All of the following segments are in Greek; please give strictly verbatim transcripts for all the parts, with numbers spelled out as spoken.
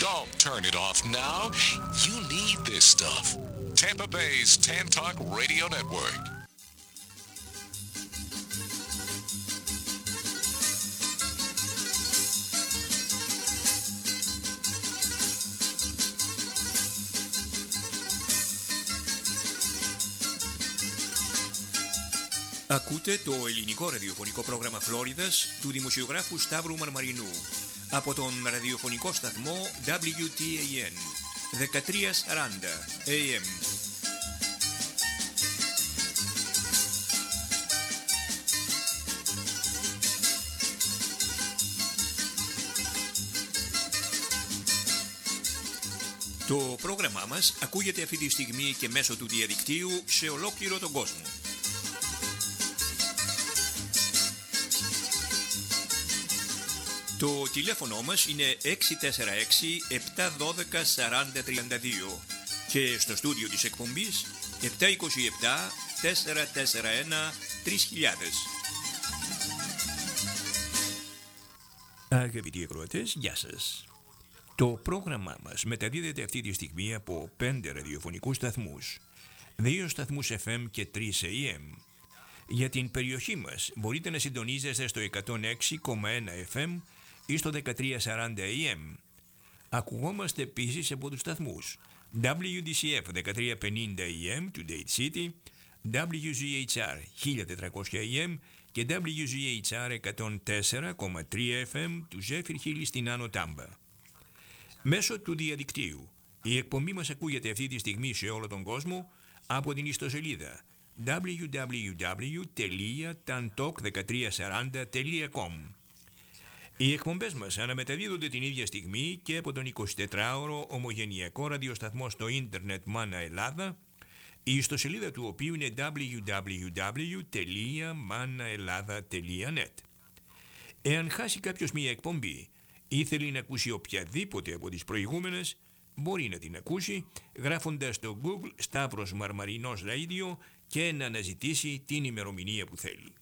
Don't turn it off now. You need this stuff. Tampa Bay's Tan Talk Radio Network. Ακούτε το ελληνικό ραδιοφωνικό πρόγραμμα Φλόριδας του δημοσιογράφου Σταύρου Μαρμαρινού από τον ραδιοφωνικό σταθμό ντάμπλιου τι έι εν δεκατριακόσια σαράντα έι εμ. Το πρόγραμμά μας ακούγεται αυτή τη στιγμή και μέσω του διαδικτύου σε ολόκληρο τον κόσμο. Το τηλέφωνο μας είναι έξι τέσσερα έξι επτά ένα δύο τέσσερα τρία δύο και στο στούντιο της εκπομπής επτά δύο επτά τέσσερα τέσσερα ένα τρία χιλιάδες. Αγαπητοί ακροατές, γεια σας. Το πρόγραμμά μας μεταδίδεται αυτή τη στιγμή από πέντε ραδιοφωνικούς σταθμούς, δύο σταθμούς εφ εμ και τρεις έι εμ. Για την περιοχή μας μπορείτε να συντονίζεστε στο εκατόν έξι κόμμα ένα εφ εμ ή στο δεκατριακόσια σαράντα έι εμ. Ακουγόμαστε επίσης από τους σταθμούς ντάμπλιου ντι σι εφ δεκατριακόσια πενήντα έι εμ του Dade City, ντάμπλιου ζι έιτς αρ χίλια τετρακόσια έι εμ και ντάμπλιου ζι έιτς αρ εκατόν τέσσερα κόμμα τρία εφ εμ του Zephyr Hill στην Άνω Τάμπα. Μέσω του διαδικτύου η εκπομπή μας ακούγεται αυτή τη στιγμή σε όλο τον κόσμο από την ιστοσελίδα ντάμπλιου ντάμπλιου ντάμπλιου τελεία tan talk δεκατριακόσια σαράντα τελεία κομ. Οι εκπομπές μας αναμεταδίδονται την ίδια στιγμή και από τον εικοσιτετράωρο ομογενειακό ραδιοσταθμό στο ίντερνετ Μάνα Ελλάδα, η ιστοσελίδα του οποίου είναι ντάμπλιου ντάμπλιου ντάμπλιου τελεία μάνα Ελλάδα τελεία νετ. Εάν χάσει κάποιος μία εκπομπή ή θέλει να ακούσει οποιαδήποτε από τις προηγούμενες, μπορεί να την ακούσει γράφοντας στο Google Σταύρος Μαρμαρινός Radio και να αναζητήσει την ημερομηνία που θέλει.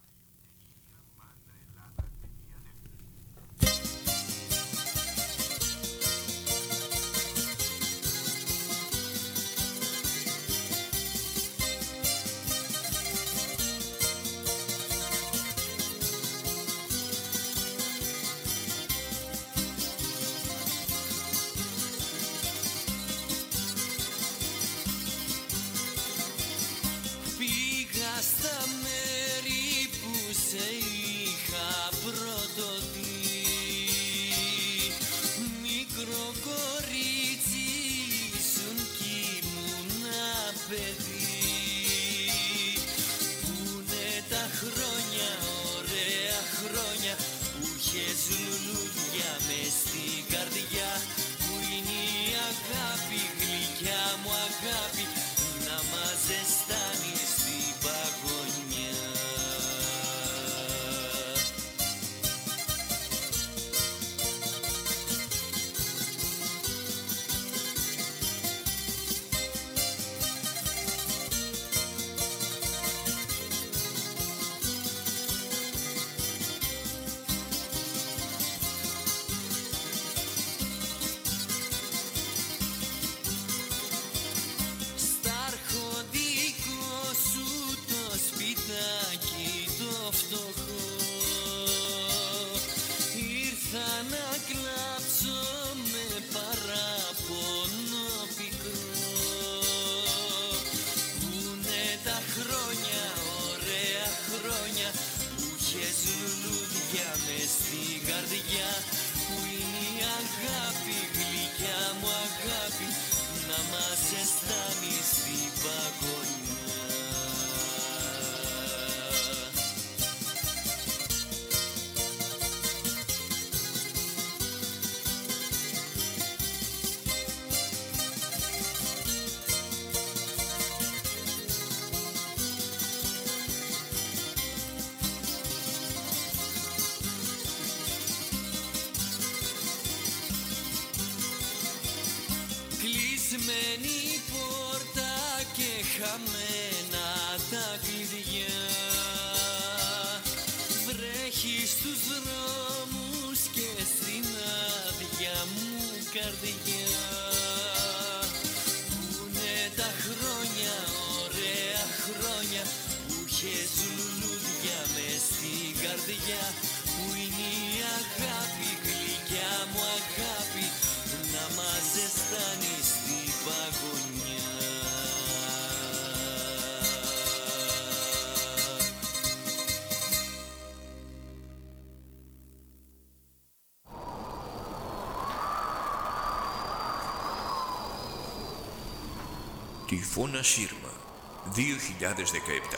Κλεισμένη πόρτα και χαμένα τα κλειδιά. Βρέχει στους δρόμους και στην άδεια μου καρδιά. Πούνε τα χρόνια, ωραία χρόνια, που είχες λουλούδια μες στην καρδιά. Που είναι η αγάπη, γλυκιά μου αγάπη, να μας ζεστάνει στην παγωνιά. Τυφώνα Σύρμα, δύο χιλιάδες δεκαεπτά.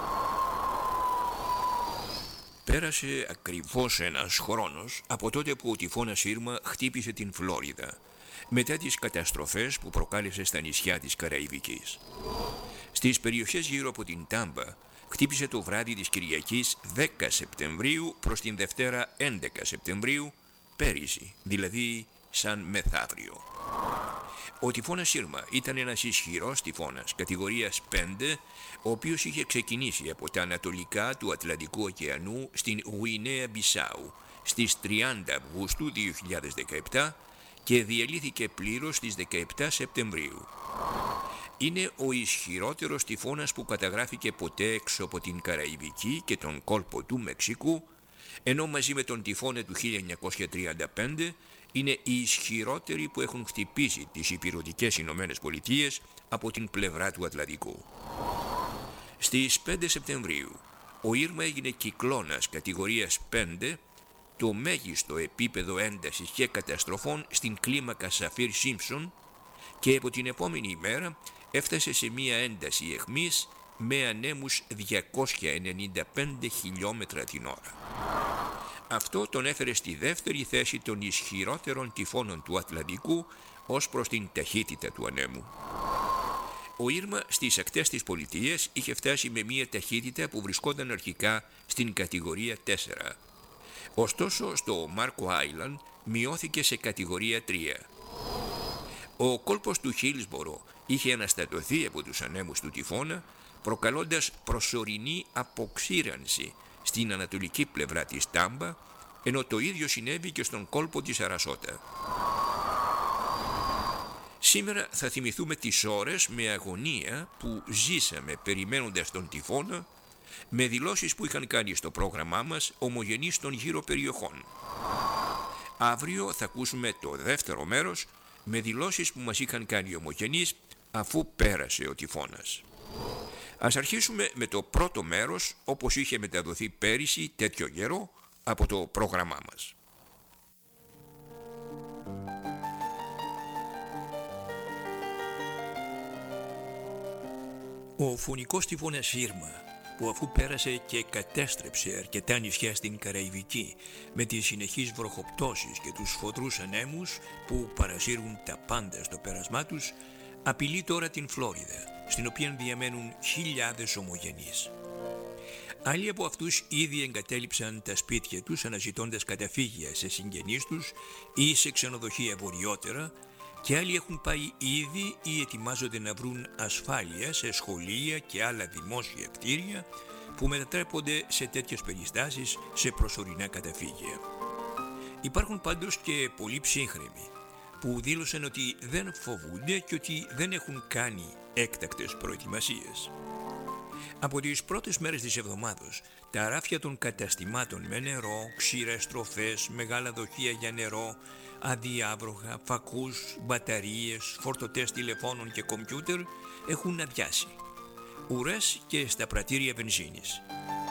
Πέρασε ακριβώς ένας χρόνος από τότε που ο τυφώνας Σύρμα χτύπησε την Φλόριδα, μετά τις καταστροφές που προκάλεσε στα νησιά της Καραϊβικής. Στις περιοχές γύρω από την Τάμπα χτύπησε το βράδυ της Κυριακής δέκα Σεπτεμβρίου προς την Δευτέρα έντεκα Σεπτεμβρίου πέρυσι, δηλαδή σαν μεθαύριο. Ο τυφώνας Σύρμα ήταν ένας ισχυρός τυφώνας κατηγορίας πέντε, ο οποίος είχε ξεκινήσει από τα ανατολικά του Ατλαντικού ωκεανού στην Γουινέα Μπισάου στις τριάντα Αυγούστου δύο χιλιάδες δεκαεπτά και διελύθηκε πλήρως στις δεκαεπτά Σεπτεμβρίου. Είναι ο ισχυρότερος τυφώνας που καταγράφηκε ποτέ έξω από την Καραϊβική και τον κόλπο του Μεξικού, ενώ μαζί με τον τυφώνα του χίλια εννιακόσια τριάντα πέντε είναι οι ισχυρότεροι που έχουν χτυπήσει τις ηπειρωτικές Ηνωμένες Πολιτείες από την πλευρά του Ατλαντικού. Στις πέντε Σεπτεμβρίου ο Ήρμα έγινε κυκλώνας κατηγορίας πέντε, το μέγιστο επίπεδο έντασης και καταστροφών στην κλίμακα Σαφίρ-Σίμψον, και από την επόμενη ημέρα έφτασε σε μία ένταση αιχμής με ανέμους διακόσια ενενήντα πέντε χιλιόμετρα την ώρα. Αυτό τον έφερε στη δεύτερη θέση των ισχυρότερων τυφώνων του Ατλαντικού ως προς την ταχύτητα του ανέμου. Ο Ήρμα στις ακτές της πολιτείας είχε φτάσει με μία ταχύτητα που βρισκόταν αρχικά στην κατηγορία τέσσερα. Ωστόσο στο Μάρκο Άιλαντ μειώθηκε σε κατηγορία τρία. Ο κόλπος του Χίλσμπορο είχε αναστατωθεί από τους ανέμους του τυφώνα, προκαλώντας προσωρινή αποξήρανση στην ανατολική πλευρά της Τάμπα, ενώ το ίδιο συνέβη και στον κόλπο της Σαρασότα. Σήμερα θα θυμηθούμε τις ώρες με αγωνία που ζήσαμε περιμένοντας τον τυφώνα, με δηλώσεις που είχαν κάνει στο πρόγραμμά μας ομογενείς των γύρω περιοχών. Αύριο θα ακούσουμε το δεύτερο μέρος με δηλώσεις που μας είχαν κάνει ομογενείς αφού πέρασε ο τυφώνας. Ας αρχίσουμε με το πρώτο μέρος, όπως είχε μεταδοθεί πέρυσι τέτοιο καιρό από το πρόγραμμά μας. Ο φωνικός τυφώνας Ήρμα, που αφού πέρασε και κατέστρεψε αρκετά νησιά στην Καραϊβική με τις συνεχείς βροχοπτώσεις και τους φωτρούς ανέμους που παρασύρουν τα πάντα στο πέρασμά τους, απειλεί τώρα την Φλόριδα, στην οποία διαμένουν χιλιάδες ομογενείς. Άλλοι από αυτούς ήδη εγκατέλειψαν τα σπίτια τους αναζητώντας καταφύγια σε συγγενείς τους ή σε ξενοδοχεία βορειότερα, και άλλοι έχουν πάει ήδη ή ετοιμάζονται να βρουν ασφάλεια σε σχολεία και άλλα δημόσια κτίρια που μετατρέπονται σε τέτοιες περιστάσεις σε προσωρινά καταφύγια. Υπάρχουν πάντως και πολλοί ψύχρεμοι που δήλωσαν ότι δεν φοβούνται και ότι δεν έχουν κάνει έκτακτες προετοιμασίες. Από τις πρώτες μέρες της εβδομάδος, τα ράφια των καταστημάτων με νερό, ξηρές τροφές, μεγάλα δοχεία για νερό, αδιάβροχα, φακούς, μπαταρίες, φορτωτές τηλεφώνων και κομπιούτερ έχουν αδειάσει. Ουρές και στα πρατήρια βενζίνης.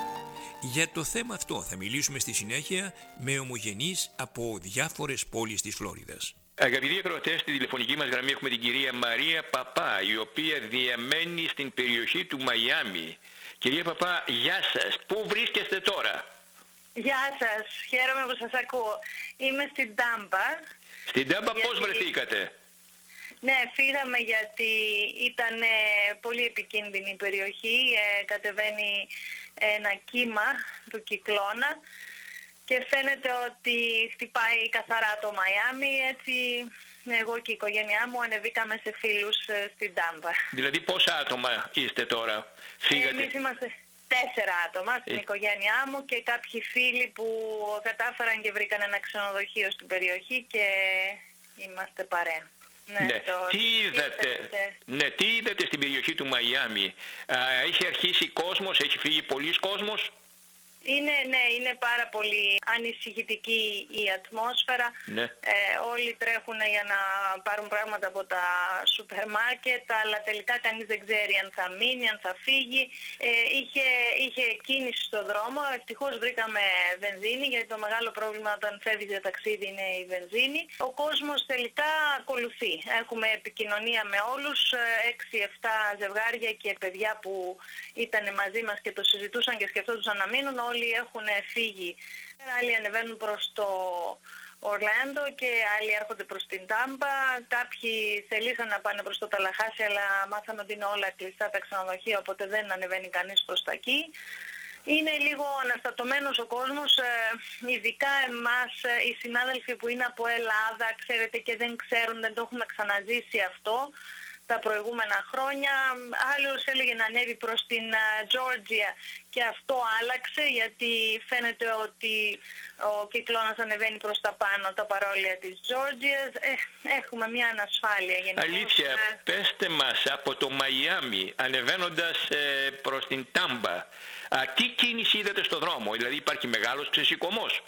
Για το θέμα αυτό θα μιλήσουμε στη συνέχεια με ομογενείς από διάφορες πόλεις της Φλόριδας. Αγαπητοί ακροατές, στη τηλεφωνική μας γραμμή έχουμε την κυρία Μαρία Παπά, η οποία διαμένει στην περιοχή του Μαϊάμι. Κυρία Παπά, γεια σας. Πού βρίσκεστε τώρα? Γεια σας. Χαίρομαι που σας ακούω. Είμαι στην Τάμπα. Στην Τάμπα γιατί... πώς βρεθήκατε? Ναι, φύγαμε γιατί ήταν ε, πολύ επικίνδυνη η περιοχή. Ε, κατεβαίνει ένα κύμα του κυκλώνα και φαίνεται ότι χτυπάει καθαρά το Μαϊάμι. Έτσι εγώ και η οικογένειά μου ανεβήκαμε σε φίλους ε, στην Τάμπα. Δηλαδή πόσα άτομα είστε τώρα? Φύγατε? Εμείς είμαστε τέσσερα άτομα στην ε. οικογένειά μου και κάποιοι φίλοι που κατάφεραν και βρήκαν ένα ξενοδοχείο στην περιοχή και είμαστε παρέα. Ναι, Ναι. το... Τι είδατε, ναι, τι είδατε στην περιοχή του Μαϊάμι? Έχει αρχίσει κόσμος, έχει φύγει πολλής κόσμος? Είναι, ναι, είναι πάρα πολύ ανησυχητική η ατμόσφαιρα. Ναι. Ε, όλοι τρέχουν για να πάρουν πράγματα από τα σούπερ μάρκετ, αλλά τελικά κανείς δεν ξέρει αν θα μείνει, αν θα φύγει. Ε, είχε, είχε κίνηση στο δρόμο. Ευτυχώς βρήκαμε βενζίνη, γιατί το μεγάλο πρόβλημα όταν φεύγει για ταξίδι είναι η βενζίνη. Ο κόσμος τελικά ακολουθεί. Έχουμε επικοινωνία με όλους, έξι εφτά ζευγάρια και παιδιά που ήταν μαζί μας και το συζητούσαν και σκεφτόντουσαν να μείνουν. Όλοι έχουν φύγει. Άλλοι ανεβαίνουν προς το Ορλάντο και άλλοι έρχονται προς την Τάμπα. Κάποιοι θελήσαν να πάνε προς το Ταλαχάσι, αλλά μάθαμε ότι είναι όλα κλειστά τα ξενοδοχεία, οπότε δεν ανεβαίνει κανείς προς τα εκεί. Είναι λίγο αναστατωμένος ο κόσμος, ειδικά εμάς οι συνάδελφοι που είναι από Ελλάδα, ξέρετε, και δεν ξέρουν, δεν το έχουμε ξαναζήσει αυτό τα προηγούμενα χρόνια. Άλλος έλεγε να ανέβει προς την Τζόρτζια και αυτό άλλαξε, γιατί φαίνεται ότι ο κυκλώνας ανεβαίνει προς τα πάνω τα παρόλια της Τζόρτζιας. Ε, έχουμε μια ανασφάλεια γενικώς. Αλήθεια, πέστε μας, από το Μαϊάμι ανεβαίνοντας ε, προς την Τάμπα, α, τι κίνηση είδατε στο δρόμο? Δηλαδή υπάρχει μεγάλος ξεσηκωμός?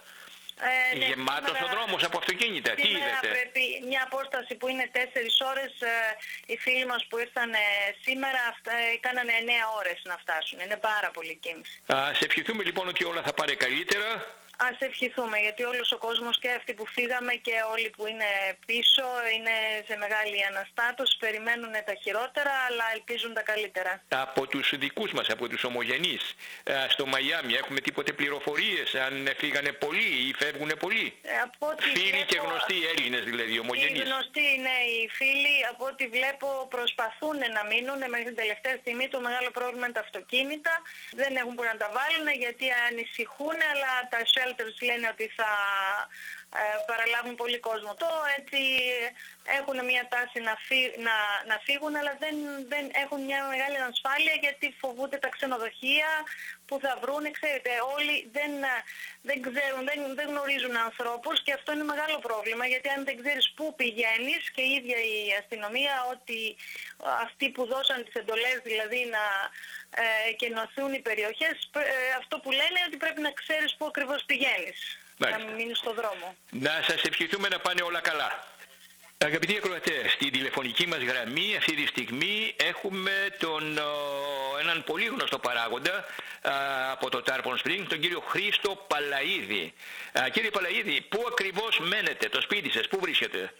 Ε, ναι, Γεμάτος σήμερα, ο δρόμος από αυτοκίνητα. Τι είδατε? Πρέπει μια απόσταση που είναι τέσσερις ώρες, ε, οι φίλοι μας που ήρθαν ε, σήμερα αυτά, ε, κάνανε εννέα ώρες να φτάσουν. Είναι πάρα πολύ κίνηση. Ας ευχηθούμε λοιπόν ότι όλα θα πάνε καλύτερα. Ας ευχηθούμε, γιατί όλος ο κόσμος και αυτοί που φύγαμε και όλοι που είναι πίσω είναι σε μεγάλη αναστάτωση, περιμένουν τα χειρότερα αλλά ελπίζουν τα καλύτερα. Από τους δικούς μας, από τους ομογενείς στο Μαϊάμι έχουμε τίποτε πληροφορίες, αν φύγανε πολλοί ή φεύγουνε πολλοί? Ε, από ό,τι φίλοι βλέπω, και γνωστοί Έλληνες δηλαδή, ομογενείς. Οι γνωστοί, ναι, οι φίλοι, από ό,τι βλέπω προσπαθούν να μείνουν μέχρι την τελευταία στιγμή. Το μεγάλο πρόβλημα είναι τα αυτοκίνητα, δεν έχουν που να τα βάλουν γιατί ανησυχούν, αλλά τα λένε ότι θα ε, παραλάβουν πολύ κόσμο. Το έτσι έχουν μια τάση να, φύ, να, να φύγουν, αλλά δεν, δεν έχουν μια μεγάλη ανασφάλεια γιατί φοβούνται τα ξενοδοχεία που θα βρουν. Ξέρετε, όλοι δεν, δεν ξέρουν, δεν, δεν γνωρίζουν ανθρώπους και αυτό είναι μεγάλο πρόβλημα, γιατί αν δεν ξέρεις πού πηγαίνεις, και η ίδια η αστυνομία, ότι αυτοί που δώσαν τις εντολές, δηλαδή να ε, κενωθούν οι περιοχές, ε, αυτό που λένε είναι ότι πρέπει να ξέρεις πού ακριβώς πηγαίνεις. Να μην μείνεις στο δρόμο. Να σας ευχηθούμε να πάνε όλα καλά. Αγαπητοί ακροατές, στην τηλεφωνική μας γραμμή αυτή τη στιγμή έχουμε τον, ο, έναν πολύ γνωστό παράγοντα α, από το Tarpon Springs, τον κύριο Χρήστο Παλαΐδη. Α, κύριε Παλαΐδη, πού ακριβώς μένετε, το σπίτι σας, πού βρίσκεται?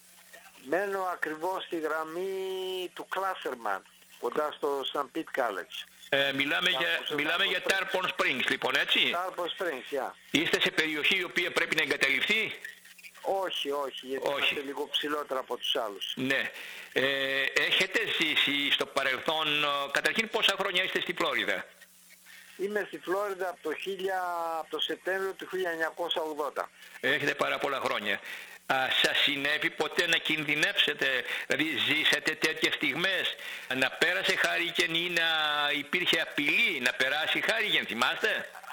Μένω ακριβώς στη γραμμή του Κλάσερμαν, κοντά στο Σαν Πιτ College. Ε, μιλάμε για, μιλάμε για Tarpon Springs λοιπόν, έτσι? Tarpon Springs, yeah. Είστε σε περιοχή η οποία πρέπει να εγκαταλειφθεί? Όχι, όχι, γιατί όχι. Είμαστε λίγο ψηλότερα από τους άλλους. Ναι. Ε, έχετε ζήσει στο παρελθόν, καταρχήν πόσα χρόνια είστε στη Φλόριδα? Είμαι στη Φλόριδα από το, χίλια, από το Σεπτέμβριο του χίλια εννιακόσια ογδόντα. Έχετε πάρα πολλά χρόνια. Α, σας συνέβη ποτέ να κινδυνεύσετε, δηλαδή ζήσατε τέτοιες στιγμές, να πέρασε χάρικεν ή να υπήρχε απειλή να περάσει χάρικεν, θυμάστε?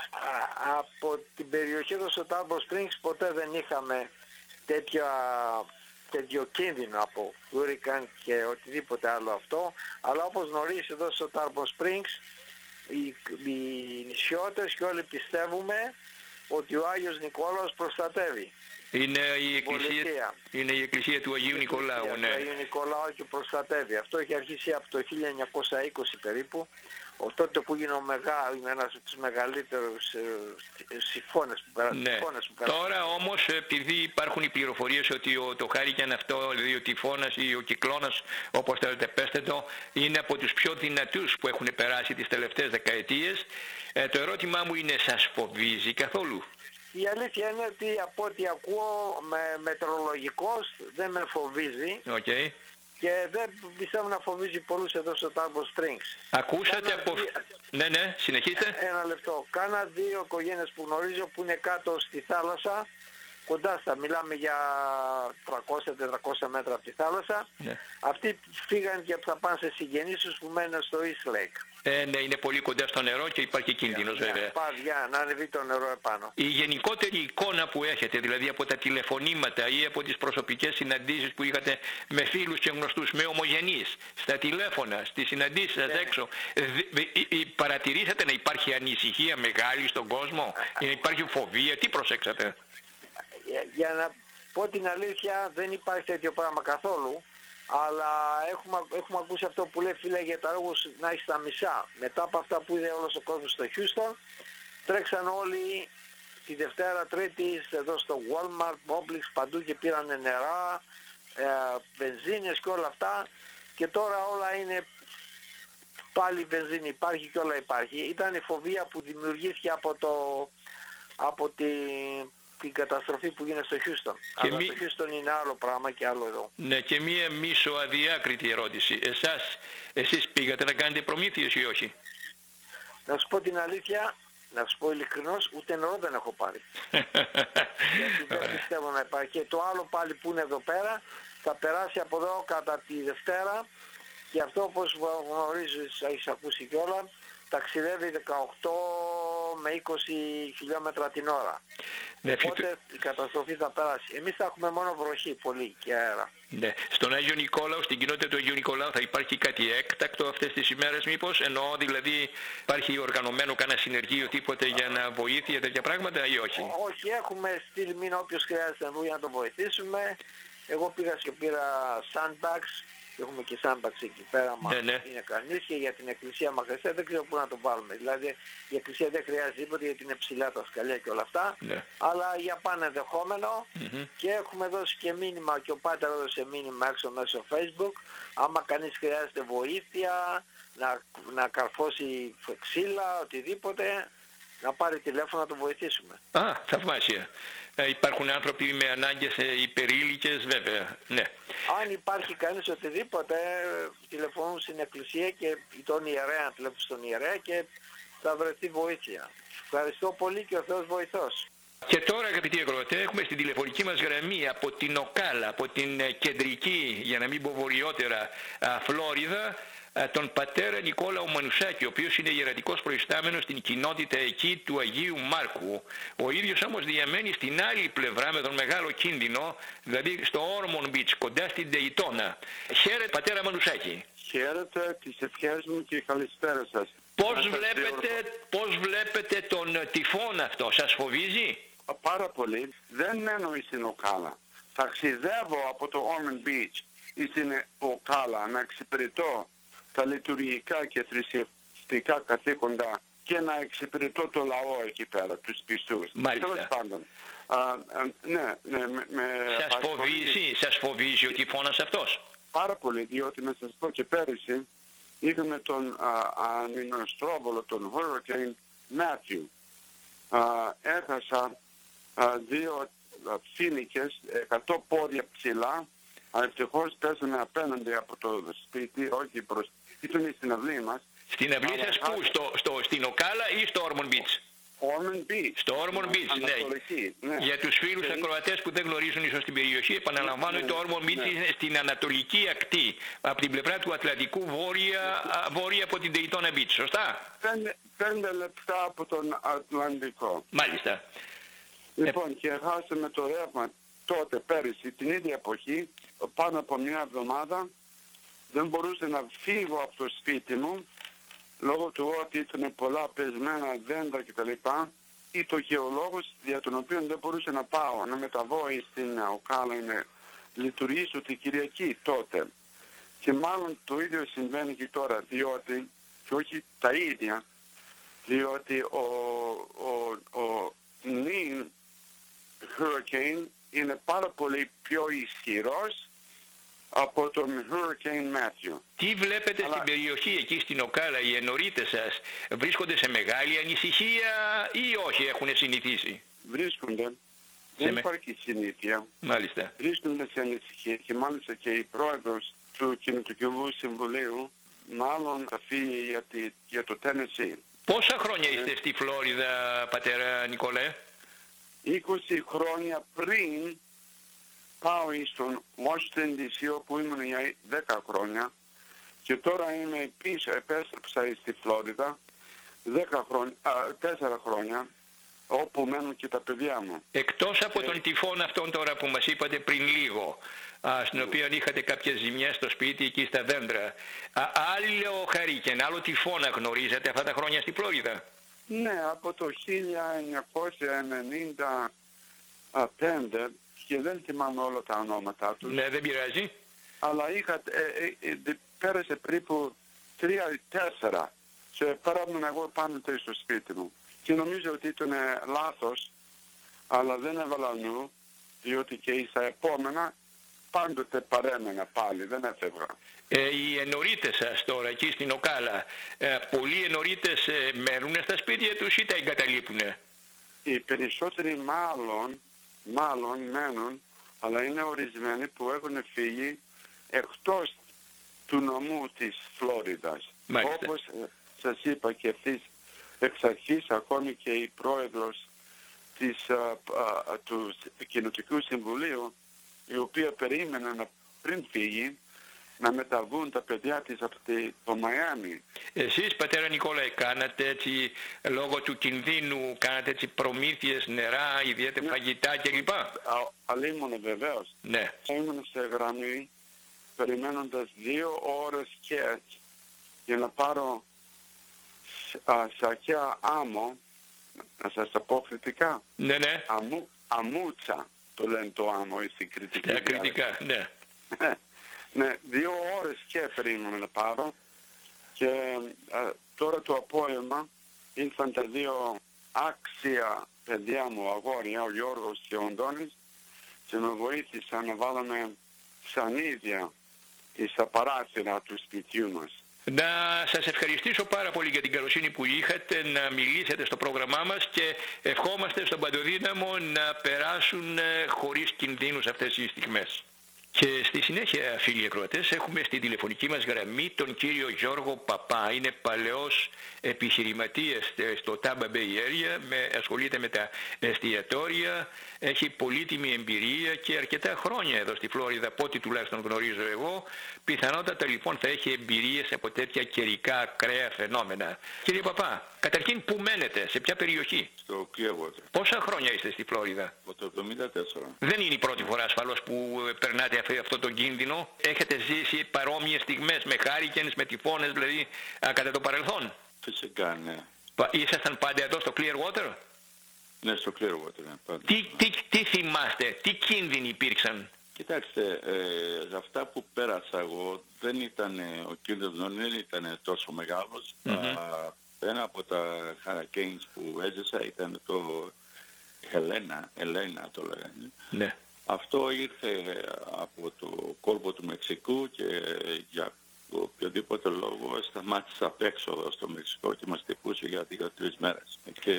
Α, από την περιοχή εδώ στο Tarpon Springs ποτέ δεν είχαμε τέτοια, τέτοιο κίνδυνο από hurricane και οτιδήποτε άλλο αυτό, αλλά όπως γνωρίζεις εδώ στο Tarpon Springs οι, οι νησιώτες και όλοι πιστεύουμε ότι ο Άγιος Νικόλαος προστατεύει. Είναι η εκκλησία, είναι η εκκλησία του Αγίου Νικολάου, ναι. Του Αγίου Νικολάου και προστατεύει. Αυτό έχει αρχίσει από το χίλια εννιακόσια είκοσι περίπου, ο τότε που γίνω μεγάλο, ένας από τους μεγαλύτερους ε, συμφώνες που, ναι. που πέρασαν. Τώρα όμως, επειδή υπάρχουν οι πληροφορίες ότι ο, το χάρικεν αυτό, δηλαδή ο τυφώνας ή ο κυκλώνας, όπως θέλετε πέστε το, είναι από τους πιο δυνατούς που έχουν περάσει τις τελευταίες δεκαετίες, ε, το ερώτημά μου είναι, σας φοβίζει καθόλου? Η αλήθεια είναι ότι από ό,τι ακούω με μετρολογικός δεν με φοβίζει. Okay. Και δεν πιστεύω να φοβίζει πολλούς εδώ στο Tarpon Springs. Ακούσατε Κάνα από... δι... Ναι, ναι, συνεχίστε. Ένα λεπτό. Κάνα δύο οικογένειες που γνωρίζω που είναι κάτω στη θάλασσα κοντά στα, μιλάμε για τριακόσια με τετρακόσια μέτρα από τη θάλασσα. Ναι. Αυτοί φύγαν και θα πάνε σε συγγενείς τους που μένουν στο East Lake. Ε, ναι, είναι πολύ κοντά στο νερό και υπάρχει κίνδυνος Ναι, βέβαια. πάδια, να ανεβεί το νερό επάνω. Η γενικότερη εικόνα που έχετε, δηλαδή από τα τηλεφωνήματα ή από τις προσωπικές συναντήσεις που είχατε με φίλους και γνωστούς, με ομογενείς, στα τηλέφωνα, στις συναντήσεις σας Ναι. έξω, δ- ε, ε, παρατηρήσατε να υπάρχει ανησυχία μεγάλη στον κόσμο, να υπάρχει φοβία, τι προσέξατε? Για, για να πω την αλήθεια, δεν υπάρχει τέτοιο πράγμα καθόλου. Αλλά έχουμε, έχουμε ακούσει αυτό που λέει, φίλε, για τα λόγους να έχει τα μισά. Μετά από αυτά που είδε όλος ο κόσμος στο Houston, τρέξαν όλοι τη Δευτέρα, Τρίτη εδώ στο Walmart, Publix, παντού και πήραν νερά, ε, βενζίνες και όλα αυτά. Και τώρα όλα είναι πάλι βενζίνη, υπάρχει και όλα υπάρχει. Ήταν η φοβία που δημιουργήθηκε από, το, από τη, την καταστροφή που γίνεται στο Houston. Και Αλλά μη... το Houston είναι άλλο πράγμα και άλλο εδώ. Ναι, και μία μίσο αδιάκριτη ερώτηση. Εσάς, εσείς πήγατε να κάνετε προμήθειες ή όχι? Να σου πω την αλήθεια, να σου πω ειλικρινώς, ούτε νερό δεν έχω πάρει. Γιατί δεν πιστεύω να υπάρχει. Και το άλλο πάλι που είναι εδώ πέρα, θα περάσει από εδώ κατά τη Δευτέρα και αυτό όπως γνωρίζεις, έχεις ακούσει κιόλα, ταξιδεύει δεκαοκτώ με είκοσι χιλιόμετρα την ώρα. Ναι, Οπότε η καταστροφή θα περάσει. Εμείς θα έχουμε μόνο βροχή πολύ και αέρα. Ναι. Στον Άγιο Νικόλαο, στην κοινότητα του Αγίου Νικολάου θα υπάρχει κάτι έκτακτο αυτές τις ημέρες μήπως? Εννοώ δηλαδή υπάρχει οργανωμένο κανένα συνεργείο τίποτε για να βοήθεια τέτοια πράγματα ή όχι? Όχι, έχουμε στείλει μήνα όποιος χρειάζεται να για να τον βοηθήσουμε. Εγώ πήγα και πήρα sandbags. Έχουμε και sandbags εκεί πέρα, μα ναι, ναι. είναι κανείς, και για την εκκλησία Μαχρεσέ δεν ξέρω πού να το βάλουμε. Δηλαδή η εκκλησία δεν χρειάζεται τίποτα γιατί είναι ψηλά τα σκαλιά και όλα αυτά. Ναι. Αλλά για πάνε ενδεχόμενο Mm-hmm. και έχουμε δώσει και μήνυμα και ο Πάτερ έδωσε μήνυμα έξω μέσω Facebook. Άμα κανείς χρειάζεται βοήθεια, να, να καρφώσει ξύλα, οτιδήποτε, να πάρει τηλέφωνο να το βοηθήσουμε. Α, θαυμάσια. Ε, υπάρχουν άνθρωποι με ανάγκες ε, υπερήλικες, βέβαια. Ναι. Αν υπάρχει κανείς οτιδήποτε, τηλεφωνούν στην εκκλησία και τον ιερέα, τηλεφωνούν στον ιερέα και θα βρεθεί βοήθεια. Ευχαριστώ πολύ και ο Θεός βοηθός. Και τώρα, αγαπητοί ακροατές, έχουμε στην τηλεφωνική μας γραμμή από την Οκάλα, από την ε, κεντρική, για να μην πω βορειότερα, α, Φλόριδα, α, τον πατέρα Νικόλαο Μανουσάκη, ο οποίος είναι ιερατικός προϊστάμενος στην κοινότητα εκεί του Αγίου Μάρκου. Ο ίδιος όμως διαμένει στην άλλη πλευρά με τον μεγάλο κίνδυνο, δηλαδή στο Ormond Beach, κοντά στην Ντεϊτώνα. Χαίρετε, πατέρα Μανουσάκη. Χαίρετε, τις ευχές μου και καλησπέρα σας. Πώς βλέπετε, πώς βλέπετε τον τυφώνα αυτό, σας φοβίζει? Πάρα πολύ. Δεν μένω στην Οκάλα. Ταξιδεύω από το Ormond Beach στην Οκάλα να εξυπηρετώ τα λειτουργικά και θρησκευτικά καθήκοντα και να εξυπηρετώ το λαό εκεί πέρα, τους πιστούς. Μάλιστα. Τέλος πάντων. Α, α, ναι, ναι, με, με σας φοβίζει, σας φοβίζει ο τυφώνας αυτός? Πάρα πολύ, διότι να σας πω και πέρυσι είχαμε τον αμυνοστρόβολο, τον Hurricane Matthew. Α, έχασα α, δύο α, φοίνικες, εκατό πόδια ψηλά, αλλά ευτυχώς πέσανε απέναντι από το σπίτι, όχι προς, ήταν στην αυλή μας. Στην αυλή σας πού, στο, στο, στην Οκάλα ή στο Ormond Beach? Ormond Beach. Στο Ormond Beach, ναι. ναι. Για τους φίλους Και... ακροατές που δεν γνωρίζουν ίσως την περιοχή, επαναλαμβάνω ότι ναι, το Ormond Beach ναι. είναι στην ανατολική ακτή, από την πλευρά του Ατλαντικού, βόρεια, βόρεια από την Daytona Beach, σωστά? Πέντε, πέντε λεπτά από τον Ατλαντικό. Μάλιστα. Λοιπόν, ε... και χάσαμε το ρεύμα τότε, πέρυσι, την ίδια εποχή, πάνω από μια εβδομάδα, δεν μπορούσα να φύγω από το σπίτι μου, λόγω του ότι ήταν πολλά πεσμένα δέντρα κτλ. Ή το γεωλόγος για τον οποίο δεν μπορούσα να πάω, να μεταβώ στην Οκάλα, να λειτουργήσω την Κυριακή τότε. Και μάλλον το ίδιο συμβαίνει και τώρα, διότι, και όχι τα ίδια, διότι ο, ο, ο νυν Hurricane είναι πάρα πολύ πιο ισχυρός από τον Hurricane Matthew. Τι βλέπετε Αλλά... στην περιοχή εκεί στην Οκάλα, οι ενορίτες σας βρίσκονται σε μεγάλη ανησυχία ή όχι, έχουν συνηθίσει? Βρίσκονται, δεν με... υπάρχει συνήθεια. Μάλιστα. Βρίσκονται σε ανησυχία και μάλιστα και η πρόεδρος του Κοινοτικού Συμβουλίου μάλλον θα φύγει για, τη, για το Tennessee. Πόσα χρόνια είστε στη Φλόριδα, πατέρα Νικολέ? είκοσι χρόνια πριν πάω στον Washington ντι σι όπου ήμουν για δέκα χρόνια και τώρα είμαι πίσω, επέστρεψα στη Φλόριδα δέκα χρόνια, τέσσερα χρόνια όπου μένουν και τα παιδιά μου. Εκτός από τον τυφώνα αυτόν τώρα που μας είπατε πριν λίγο, α, στην οποία είχατε κάποιες ζημιές στο σπίτι εκεί στα δέντρα, α, άλλο χαρίκεν, άλλο τυφώνα γνωρίζατε αυτά τα χρόνια στη Φλόριδα? Ναι, από το χίλια εννιακόσια ενενήντα πέντε και δεν θυμάμαι όλα τα ονόματά τους. Ναι, δεν πειράζει. Αλλά είχα, ε, ε, ε, πέρασε περίπου τρία ή τέσσερα και πέραμε εγώ πάνω στο σπίτι μου. Και νομίζω ότι ήταν λάθος, αλλά δεν έβαλα νου, διότι και στα επόμενα πάντοτε παρέμενα πάλι, δεν έφευγα. Ε, οι ενορίτες σας τώρα εκεί στην Οκάλα, ε, πολλοί ενορίτες ε, μένουν στα σπίτια τους ή τα εγκαταλείπουνε? Οι περισσότεροι μάλλον, μάλλον μένουν, αλλά είναι ορισμένοι που έχουν φύγει εκτός του νομού της Φλόριδας. Μάλιστα. Όπως ε, σας είπα και ευθύς εξ αρχής, ακόμη και η πρόεδρος της, α, α, του Κοινοτικού Συμβουλίου, η οποία περίμενε να, πριν φύγει να μεταβούν τα παιδιά της από το Μαϊάμι. Εσείς, πατέρα Νικόλαη, κάνατε έτσι λόγω του κινδύνου, κάνατε έτσι προμήθειες, νερά, ιδιαίτερα, ναι, φαγητά κλπ? Αλίμονο βεβαίως. Ναι. Ήμουν σε γραμμή περιμένοντας δύο ώρες και για να πάρω α, σακιά άμμο, να σας τα πω κριτικά. Ναι, ναι. Αμού, αμούτσα το λένε το άμμο στην κριτική. Ναι, κριτικά, ναι. Ναι, δύο ώρες και περίμενα να πάρω και α, τώρα το απόγευμα ήρθαν τα δύο άξια παιδιά μου αγόρια, ο Γιώργος και ο Αντώνης, και με βοήθησαν να βάλαμε σανίδια στα παράθυρα του σπιτιού μας. Να σας ευχαριστήσω πάρα πολύ για την καλοσύνη που είχατε να μιλήσετε στο πρόγραμμά μας και ευχόμαστε στον Παντοδύναμο να περάσουν χωρίς κινδύνους αυτές οι στιγμές. Και στη συνέχεια, φίλοι ακροατές, έχουμε στη τηλεφωνική μας γραμμή τον κύριο Γιώργο Παπά. Είναι παλαιός επιχειρηματίας στο Tampa Bay Area, με, ασχολείται με τα εστιατόρια, έχει πολύτιμη εμπειρία και αρκετά χρόνια εδώ στη Φλόριδα, από ό,τι τουλάχιστον γνωρίζω εγώ. Πιθανότατα λοιπόν θα έχει εμπειρίες από τέτοια καιρικά ακραία φαινόμενα. Κύριε Παπά, καταρχήν πού μένετε, σε ποια περιοχή? Στο Clearwater. Πόσα χρόνια είστε στη Φλόριδα? Από το εβδομήντα τέσσερα. Δεν είναι η πρώτη φορά ασφαλώς που περνάτε αυτό τον κίνδυνο. Έχετε ζήσει παρόμοιες στιγμές με χάρικενς, με τυφώνες δηλαδή α, κατά το παρελθόν? Φυσικά, ναι. Ήσασταν πάντα εδώ στο Clearwater? Ναι, στο Clearwater, ναι, πάντα. Τι, τι, τι θυμάστε, τι κίνδυνοι υπήρξαν? Κοιτάξτε, ε, αυτά που πέρασα εγώ δεν ήταν, ο κίνδυνος δεν ήταν τόσο μεγάλος. Mm-hmm. Α, ένα από τα hurricanes που έζησα ήταν το Ελένα, Ελένα το λέγανε. Ναι. Αυτό ήρθε από το κόλπο του Μεξικού και για οποιοδήποτε λόγο σταμάτησα απ' έξω στο Μεξικό και μας τυπούσε για δύο τρεις μέρες. Και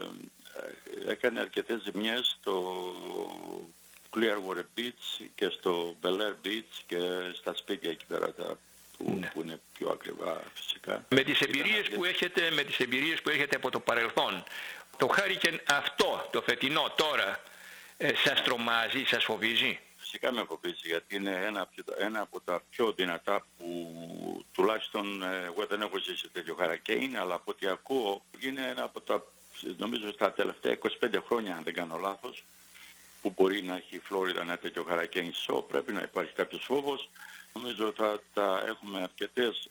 έκανε αρκετές ζημιές στο Clearwater Beach και στο Bel Air Beach και στα σπίτια εκεί πέρα τα που, ναι, που είναι πιο ακριβά φυσικά. Με τις εμπειρίες που έχετε, με τις εμπειρίες που έχετε από το παρελθόν, το χάρικεν αυτό, το φετινό τώρα, ε, σας τρομάζει, σας φοβίζει? Φυσικά με φοβίζει, γιατί είναι ένα, ένα από τα πιο δυνατά που τουλάχιστον εγώ δεν έχω ζήσει τέτοιο χαρακέιν, αλλά από ό,τι ακούω είναι ένα από τα, νομίζω στα τελευταία είκοσι πέντε χρόνια αν δεν κάνω λάθος, που μπορεί να έχει η Φλόριδα ένα τέτοιο χαρακέιν σο, πρέπει να υπάρχει κάποιος φόβος. Νομίζω θα τα έχουμε αρκετές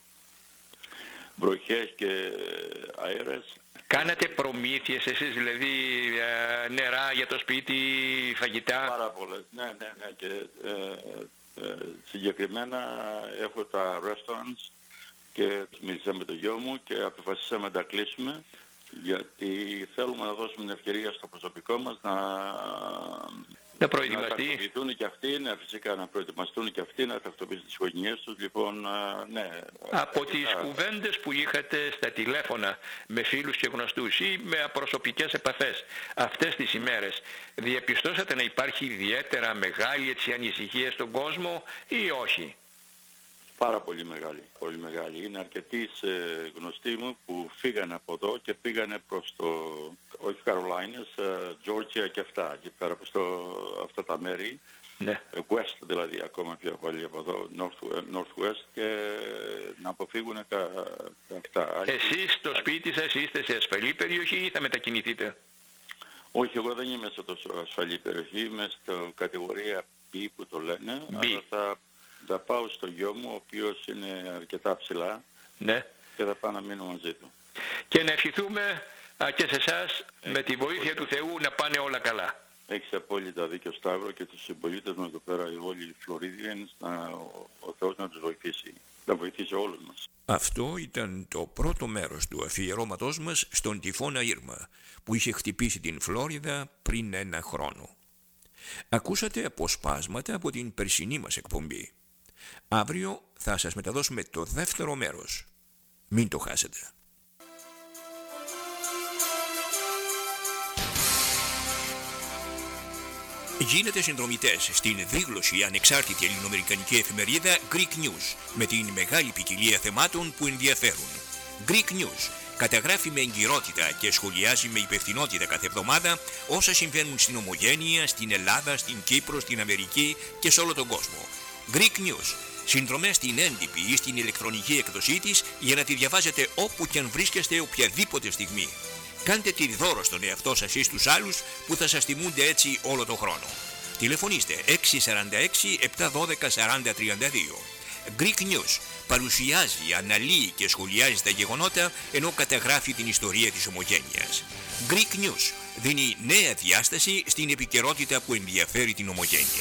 βροχές και αέρες. Κάνατε προμήθειες εσείς, δηλαδή ε, νερά για το σπίτι, φαγητά? Πάρα πολλές, ναι, ναι, ναι. Και ε, ε, συγκεκριμένα έχω τα restaurants και μίλησα με το γιο μου και αποφασίσαμε να τα κλείσουμε, γιατί θέλουμε να δώσουμε την ευκαιρία στο προσωπικό μας να, να προετοιμαστεί. Να τακτοποιηθούν και αυτοί, ναι, φυσικά να προετοιμαστούν και αυτοί, να τακτοποιήσουν τις οικογένειές τους. Λοιπόν, ναι. Από τις κουβέντες που είχατε στα τηλέφωνα με φίλους και γνωστούς ή με προσωπικές επαφές αυτές τις ημέρες, διαπιστώσατε να υπάρχει ιδιαίτερα μεγάλη έτσι ανησυχία στον κόσμο ή όχι? Πάρα πολύ μεγάλη, πολύ μεγάλη. Είναι αρκετοί ε, γνωστοί μου που φύγανε από εδώ και πήγανε προς το, όχι Καρολάινες, Georgia και αυτά, εκεί πέρα προς το, αυτά τα μέρη. Ναι. West δηλαδή, ακόμα πιο πολύ από εδώ, North, Northwest, και να αποφύγουν τα, τα αυτά. Εσείς στο σπίτι σας είστε σε ασφαλή περιοχή ή θα μετακινηθείτε? Όχι, εγώ δεν είμαι σε τόσο ασφαλή περιοχή, είμαι στο κατηγορία B που το λένε, B. αλλά θα, θα πάω στο γιο μου, ο οποίος είναι αρκετά ψηλά, ναι, και θα πάω να μείνω μαζί του. Και να ευχηθούμε α, και σε εσάς με τη βοήθεια του Θεού να πάνε όλα καλά. Έχεις απόλυτα δίκιο, Σταύρο, και τους συμπολίτες μου εδώ πέρα, όλοι οι Φλωρίδιενς, ο, ο Θεός να τους βοηθήσει, να βοηθήσει όλους μας. Αυτό ήταν το πρώτο μέρος του αφιερώματός μας στον τυφώνα Ήρμα, που είχε χτυπήσει την Φλόριδα πριν ένα χρόνο. Ακούσατε αποσπάσματα από την περσινή μας εκπομπή. Αύριο θα σας μεταδώσουμε το δεύτερο μέρος. Μην το χάσετε. Γίνετε συνδρομητές στην δίγλωση ανεξάρτητη ελληνοαμερικανική εφημερίδα Greek News με την μεγάλη ποικιλία θεμάτων που ενδιαφέρουν. Greek News καταγράφει με εγκυρότητα και σχολιάζει με υπευθυνότητα κάθε εβδομάδα όσα συμβαίνουν στην Ομογένεια, στην Ελλάδα, στην Κύπρο, στην Αμερική και σε όλο τον κόσμο. Greek News. Συνδρομές στην έντυπη ή στην ηλεκτρονική εκδοσή της για να τη διαβάζετε όπου και αν βρίσκεστε οποιαδήποτε στιγμή. Κάντε τη δώρο στον εαυτό σας ή στους άλλους που θα σας τιμούνται έτσι όλο τον χρόνο. Τηλεφωνήστε έξι τέσσερα έξι επτά ένα δύο σαράντα τριάντα δύο. Greek News παρουσιάζει, αναλύει και σχολιάζει τα γεγονότα ενώ καταγράφει την ιστορία της Ομογένειας. Greek News δίνει νέα διάσταση στην επικαιρότητα που ενδιαφέρει την Ομογένεια.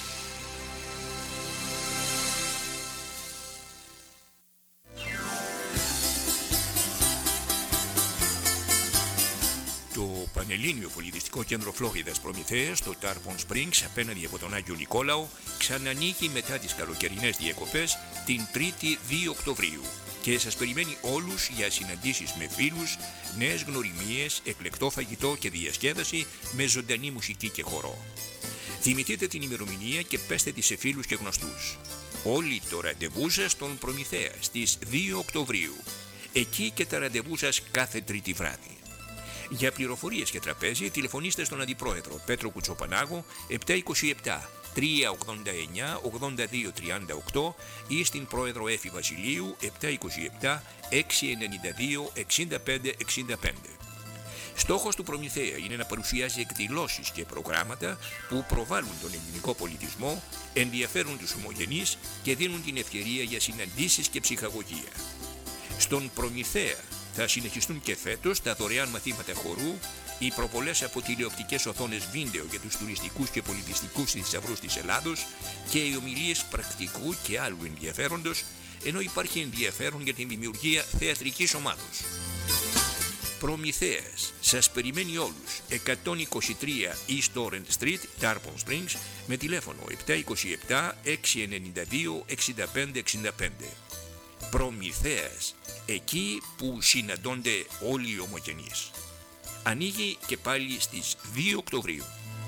Το Πανελλήνιο Πολιτιστικό Κέντρο Φλόριδας Προμηθέας, το Tarpon Springs, απέναντι από τον Άγιο Νικόλαο, ξανανοίγει μετά τις καλοκαιρινές διακοπές την τρίτη δύο Οκτωβρίου και σας περιμένει όλους για συναντήσεις με φίλους, νέες γνωριμίες, εκλεκτό φαγητό και διασκέδαση με ζωντανή μουσική και χορό. Θυμηθείτε την ημερομηνία και πέστε τη σε φίλους και γνωστούς. Όλοι το ραντεβού σας στον Προμηθέα στις δύο Οκτωβρίου. Εκεί και τα ραντεβού σας κάθε τρίτη βράδυ. Για πληροφορίες και τραπέζι τηλεφωνήστε στον Αντιπρόεδρο Πέτρο Κουτσοπανάγο επτά είκοσι επτά τρία ογδόντα εννιά ογδόντα δύο τριάντα οκτώ ή στην Πρόεδρο Έφη Βασιλείου επτά είκοσι επτά έξι ενενήντα δύο εξήντα πέντε εξήντα πέντε. Στόχος του Προμηθέα είναι να παρουσιάζει εκδηλώσεις και προγράμματα που προβάλλουν τον ελληνικό πολιτισμό, ενδιαφέρουν τους ομογενείς και δίνουν την ευκαιρία για συναντήσεις και ψυχαγωγία. Στον Προμηθέα θα συνεχιστούν και φέτος τα δωρεάν μαθήματα χορού, οι προβολές από τηλεοπτικές οθόνες βίντεο για τους τουριστικούς και πολιτιστικούς θησαυρούς της Ελλάδος και οι ομιλίες πρακτικού και άλλου ενδιαφέροντος, ενώ υπάρχει ενδιαφέρον για την δημιουργία θεατρικής ομάδος. Προμηθέας σας περιμένει όλους εκατόν είκοσι τρία East Orange Street, Tarpon Springs, με τηλέφωνο επτά είκοσι επτά έξι ενενήντα δύο εξήντα πέντε εξήντα πέντε. Προμηθέας, εκεί που συναντώνται όλοι οι ομογενείς. Ανοίγει και πάλι στις δύο Οκτωβρίου.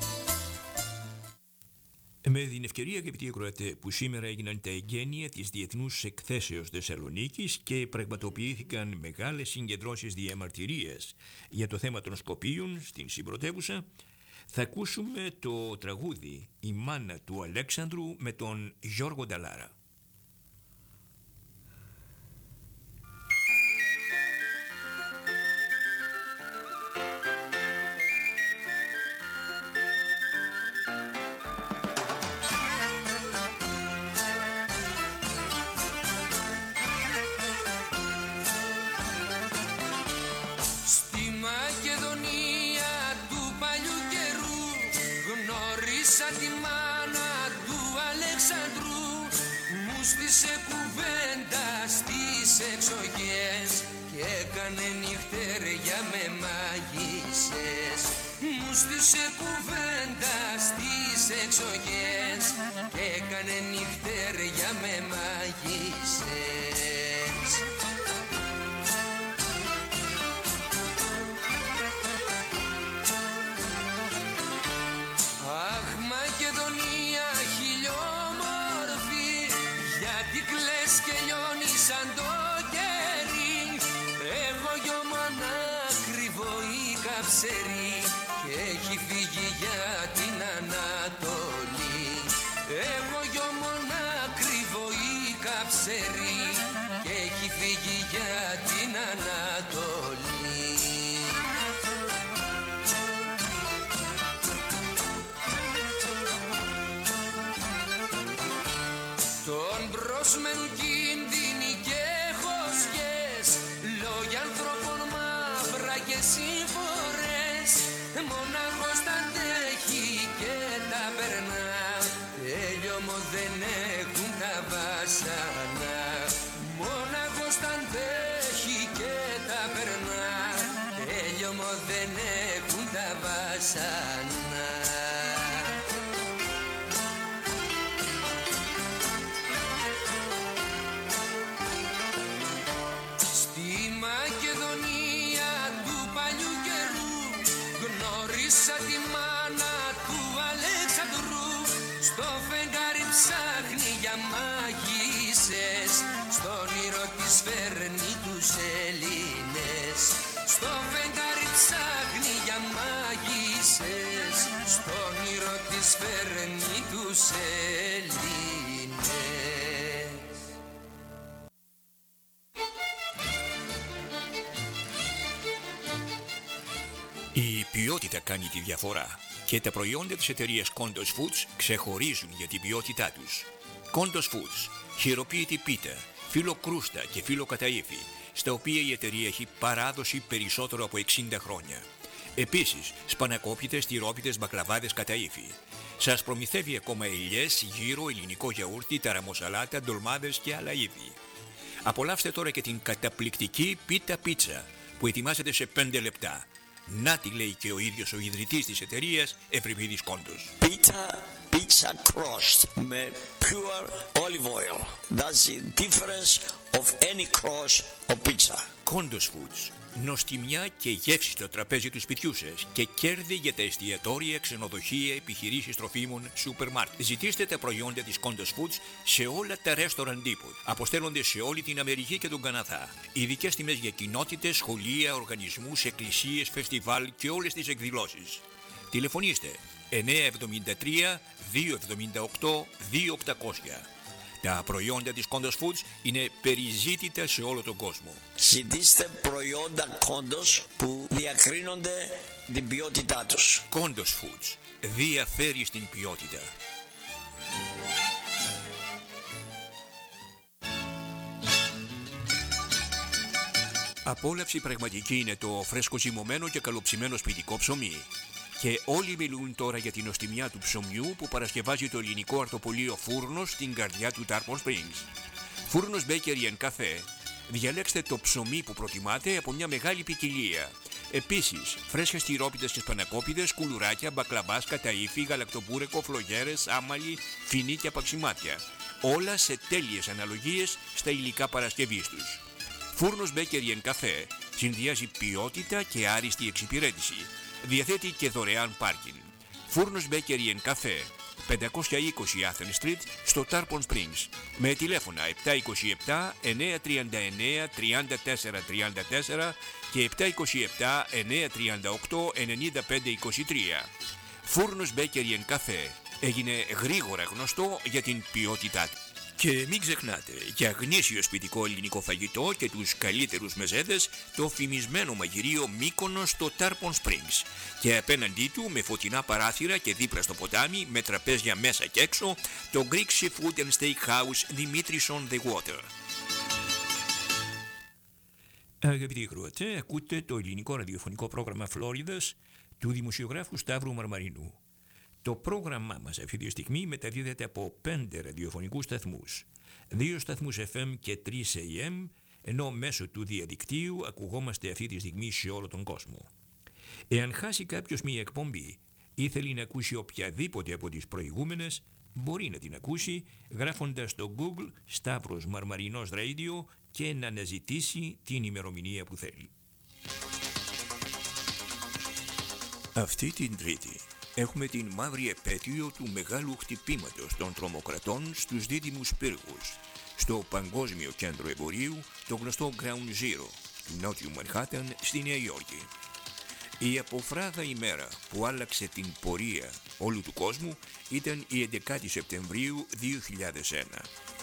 Με την ευκαιρία, αγαπητοί ακροατέ, που σήμερα έγιναν τα εγγένεια της Διεθνούς Εκθέσεως Θεσσαλονίκης και πραγματοποιήθηκαν μεγάλες συγκεντρώσεις διαμαρτυρίας για το θέμα των Σκοπίων στην συμπρωτεύουσα, θα ακούσουμε το τραγούδι «Η μάνα του Αλέξανδρου» με τον Γιώργο Νταλάρα. Τη μάνα του Αλεξανδρού μου στήσε κουβέντα στις εξοχές και έκανε νυχτέρια με μάγισσες. Μου στήσε κουβέντα στις εξοχές και έκανε νυχτέρια με μάγισσες. Μακεδονία χιλιόμορφη, γιατί κλαις ώρες και λιώνει σαν το κερί. Έχω γιο μονάκριβο η καψερή και έχει φύγει για την Ανατολή. Έχω γιο μονάκριβο η καψερή και έχει φύγει για την Ανατολή. Τον προσμένουν κίνδυνοι και χωριές, λόγια ανθρώπων μαύρα και σύμφορες. Μονάχος τα αντέχει και τα περνά, τέλειωμο δεν έχουν τα βάσανα. Μονάχος τα αντέχει και τα περνά, τέλειωμο δεν έχουν τα βάσανα. Γνώρισα τη μάνα του Αλεξανδρού, στο φεγγάρι ψάχνει για μάγισσες, στο όνειρο της φέρνει τους Έλληνες. Στο φεγγάρι ψάχνει για μάγισσες, στο όνειρο της φέρνει τους Έλληνες. Η ποιότητα κάνει τη διαφορά και τα προϊόντα της εταιρείας Kondos Foods ξεχωρίζουν για την ποιότητά τους. Kondos Foods, χειροποίητη πίτα, φύλλο κρούστα και φύλλο καταΐφι, στα οποία η εταιρεία έχει παράδοση περισσότερο από εξήντα χρόνια. Επίσης, σπανακόπιτες, τυρόπιτες, μπακλαβάδες καταΐφι. Σας προμηθεύει ακόμα ελιές, γύρο, ελληνικό γιαούρτι, ταραμοσαλάτα, ντολμάδες και άλλα είδη. Απολαύστε τώρα και την καταπληκτική πίτα πίτσα που ετοιμάζεται σε πέντε λεπτά. Να τη λέει και ο ίδιος ο ιδρυτής της εταιρείας, Ευρυπίδης Κόντος. Pita pizza crust με pure olive oil. That's the difference of any crust of pizza. Kondos Foods. Νοστιμιά και γεύση στο τραπέζι του σπιτιού σας και κέρδη για τα εστιατόρια, ξενοδοχεία, επιχειρήσεις τροφίμων, σούπερ μάρκετ. Ζητήστε τα προϊόντα της Kondos Foods σε όλα τα restaurant depot. Αποστέλλονται σε όλη την Αμερική και τον Καναδά. Ειδικές τιμές για κοινότητες, σχολεία, οργανισμούς, εκκλησίες, φεστιβάλ και όλες τις εκδηλώσεις. Τηλεφωνήστε εννιά εβδομήντα τρία δύο εβδομήντα οκτώ δύο οκτακόσια. Τα προϊόντα της Kondos Foods είναι περιζήτητα σε όλο τον κόσμο. Ζητήστε προϊόντα Kondos που διακρίνονται την ποιότητά τους. Kondos Foods διαφέρει στην ποιότητα. Απόλαυση πραγματική είναι το φρέσκο ζυμωμένο και καλοψημένο σπιτικό ψωμί. Και όλοι μιλούν τώρα για την νοστιμιά του ψωμιού που παρασκευάζει το ελληνικό αρτοπολείο Φούρνος στην καρδιά του Tarpon Springs. Φούρνος Bakery and Cafe. Διαλέξτε το ψωμί που προτιμάτε από μια μεγάλη ποικιλία. Επίσης, φρέσκες τυρόπιτες και σπανακόπιτες, κουλουράκια, μπακλαβάς, καταΐφι, γαλακτοπούρεκο, φλογέρες, άμαλι, φινί και απαξιμάτια. Όλα σε τέλειες αναλογίες στα υλικά παρασκευής τους. Φούρνος Bakery and Cafe συνδυάζει ποιότητα και άριστη εξυπηρέτηση. Διαθέτει και δωρεάν πάρκινγκ. Φούρνος Bakery and Cafe, πεντακόσια είκοσι Athens Street στο Tarpon Springs. Με τηλέφωνα επτά είκοσι επτά εννιά τριάντα εννιά τριάντα τέσσερα τριάντα τέσσερα και επτά είκοσι επτά εννιά τριάντα οκτώ ενενήντα πέντε είκοσι τρία. Φούρνος Bakery and Cafe έγινε γρήγορα γνωστό για την ποιότητά του. Και μην ξεχνάτε, για γνήσιο σπιτικό ελληνικό φαγητό και τους καλύτερους μεζέδες, το φημισμένο μαγειρίο Μύκονος στο Tarpon Springs. Και απέναντί του, με φωτεινά παράθυρα και δίπλα στο ποτάμι, με τραπέζια μέσα και έξω, το Greek Seafood and Steakhouse Δημήτρης on the Water. Αγαπητοί ακροατές, ακούτε το ελληνικό ραδιοφωνικό πρόγραμμα Φλόριδας του δημοσιογράφου Σταύρου Μαρμαρινού. Το πρόγραμμά μας αυτή τη στιγμή μεταδίδεται από πέντε ραδιοφωνικούς σταθμούς, δύο σταθμούς εφ εμ και τρεις έι εμ, ενώ μέσω του διαδικτύου ακουγόμαστε αυτή τη στιγμή σε όλο τον κόσμο. Εάν χάσει κάποιος μία εκπομπή ή θέλει να ακούσει οποιαδήποτε από τις προηγούμενες, μπορεί να την ακούσει γράφοντας στο Google Σταύρος Μαρμαρινός Radio και να αναζητήσει την ημερομηνία που θέλει. Αυτή την Τρίτη έχουμε την μαύρη επέτειο του μεγάλου χτυπήματος των τρομοκρατών στους δίδυμους πύργους στο Παγκόσμιο Κέντρο Εμπορίου, το γνωστό Ground Zero του Νότιου Μανχάταν στη Νέα Υόρκη. Η αποφράδα ημέρα που άλλαξε την πορεία όλου του κόσμου ήταν η έντεκα Σεπτεμβρίου δύο χιλιάδες ένα.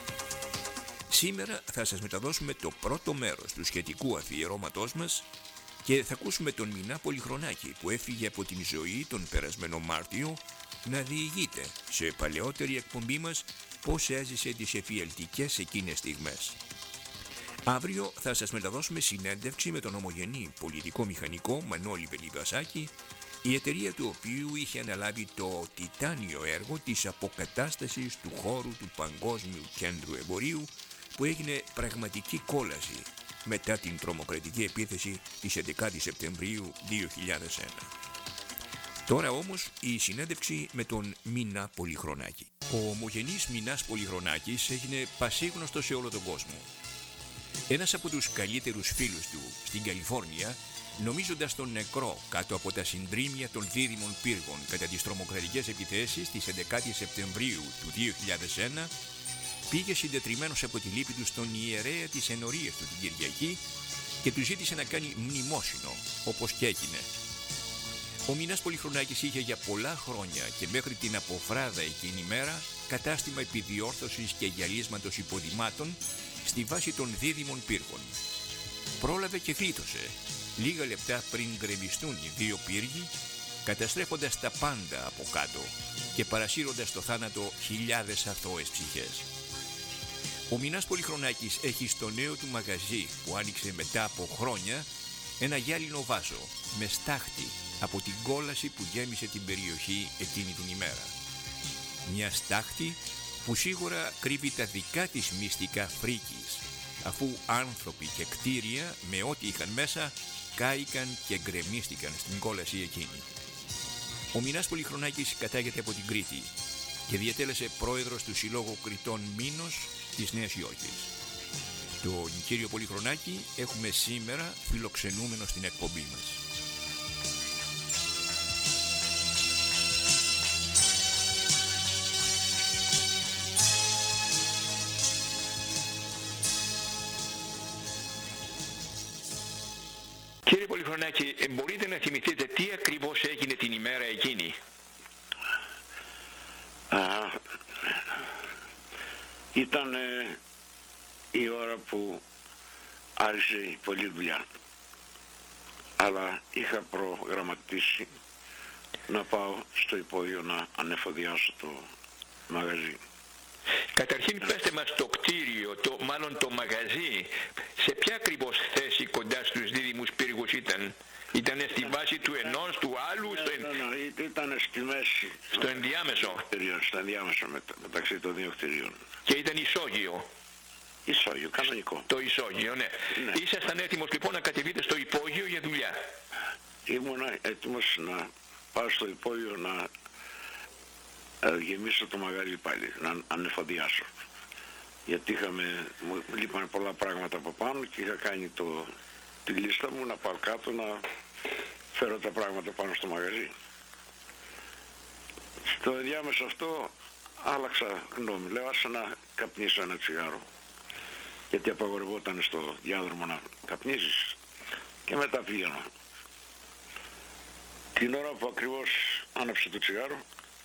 Σήμερα θα σας μεταδώσουμε το πρώτο μέρος του σχετικού αφιερώματός μας και θα ακούσουμε τον Μινά Πολυχρονάκη που έφυγε από την ζωή τον περασμένο Μάρτιο να διηγείται σε παλαιότερη εκπομπή μας πώς έζησε τις εφιαλτικές εκείνες στιγμές. Αύριο θα σας μεταδώσουμε συνέντευξη με τον ομογενή πολιτικό μηχανικό Μανώλη Βελιβασάκη, η εταιρεία του οποίου είχε αναλάβει το τιτάνιο έργο της αποκατάστασης του χώρου του Παγκόσμιου Κέντρου Εμπορίου που έγινε πραγματική κόλαση μετά την τρομοκρατική επίθεση της έντεκα Σεπτεμβρίου δύο χιλιάδες ένα. Τώρα όμως η συνέντευξη με τον Μινά Πολυχρονάκη. Ο ομογενής Μινάς Πολυχρονάκης έγινε πασίγνωστος σε όλο τον κόσμο. Ένας από τους καλύτερους φίλους του στην Καλιφόρνια, νομίζοντας τον νεκρό κάτω από τα συντρίμμια των δίδυμων πύργων κατά τις τρομοκρατικές επιθέσεις της έντεκα Σεπτεμβρίου του δύο χιλιάδες ένα, πήγε συντετριμμένος από τη λύπη του στον ιερέα της ενορίας του την Κυριακή και του ζήτησε να κάνει μνημόσυνο, όπως και έγινε. Ο Μινάς Πολυχρονάκης είχε για πολλά χρόνια και μέχρι την αποφράδα εκείνη μέρα κατάστημα επιδιόρθωσης και γυαλίσματος υποδημάτων στη βάση των δίδυμων πύργων. Πρόλαβε και γλίτωσε λίγα λεπτά πριν γκρεμιστούν οι δύο πύργοι, καταστρέφοντας τα πάντα από κάτω και παρασύροντας στο θάνατο χιλιάδες αθώες ψυχές. Ο Μινάς Πολυχρονάκης έχει στο νέο του μαγαζί που άνοιξε μετά από χρόνια ένα γυάλινο βάσο με στάχτη από την κόλαση που γέμισε την περιοχή εκείνη την ημέρα. Μια στάχτη που σίγουρα κρύβει τα δικά της μυστικά φρίκης, αφού άνθρωποι και κτίρια με ό,τι είχαν μέσα κάηκαν και γκρεμίστηκαν στην κόλαση εκείνη. Ο Μινάς Πολυχρονάκης κατάγεται από την Κρήτη και διατέλεσε πρόεδρος του Συλλόγου Κρητών Μήνος της Νέας Υόρκης. Τον κύριο Πολυχρονάκη έχουμε σήμερα φιλοξενούμενο στην εκπομπή μας. Κύριε Πολυχρονάκη, μπορείτε να θυμηθείτε τι ακριβώς έγινε την ημέρα εκείνη? Α, ήταν ε, η ώρα που άρχισε η πολλή δουλειά, αλλά είχα προγραμματίσει να πάω στο υπόγειο να ανεφοδιάσω το μαγαζί. Καταρχήν πέστε μας το κτίριο, το, μάλλον το μαγαζί, σε ποια ακριβώς θέση κοντά στους δίδυμους πύργους ήταν? Ήτανε στη βάση του ενός, του άλλου? Ναι, στο εν... ναι, ναι, ήταν στη μέση. Στο ενδιάμεσο. Στο ενδιάμεσο μετα, μεταξύ των δύο κτιρίων. Και ήταν ισόγειο. Ισόγειο, κανονικό. Το ισόγειο, ναι. ναι. Ήσασταν έτοιμος λοιπόν να κατεβείτε στο υπόγειο για δουλειά? Ήμουνα έτοιμος να πάω στο υπόγειο να γεμίσω το μαγαζί πάλι, να ανεφοδιάσω. Γιατί είχαμε, μου λείπανε πολλά πράγματα από πάνω και είχα κάνει το, τη λίστα μου να πάω κάτω να φέρω τα πράγματα πάνω στο μαγαζί. Στο ενδιάμεσο αυτό άλλαξα γνώμη. Λέω άσε να καπνίσω ένα τσιγάρο. Γιατί απαγορευόταν στο διάδρομο να καπνίζεις. Και μετά πήγαινα. Την ώρα που ακριβώς άναψε το τσιγάρο,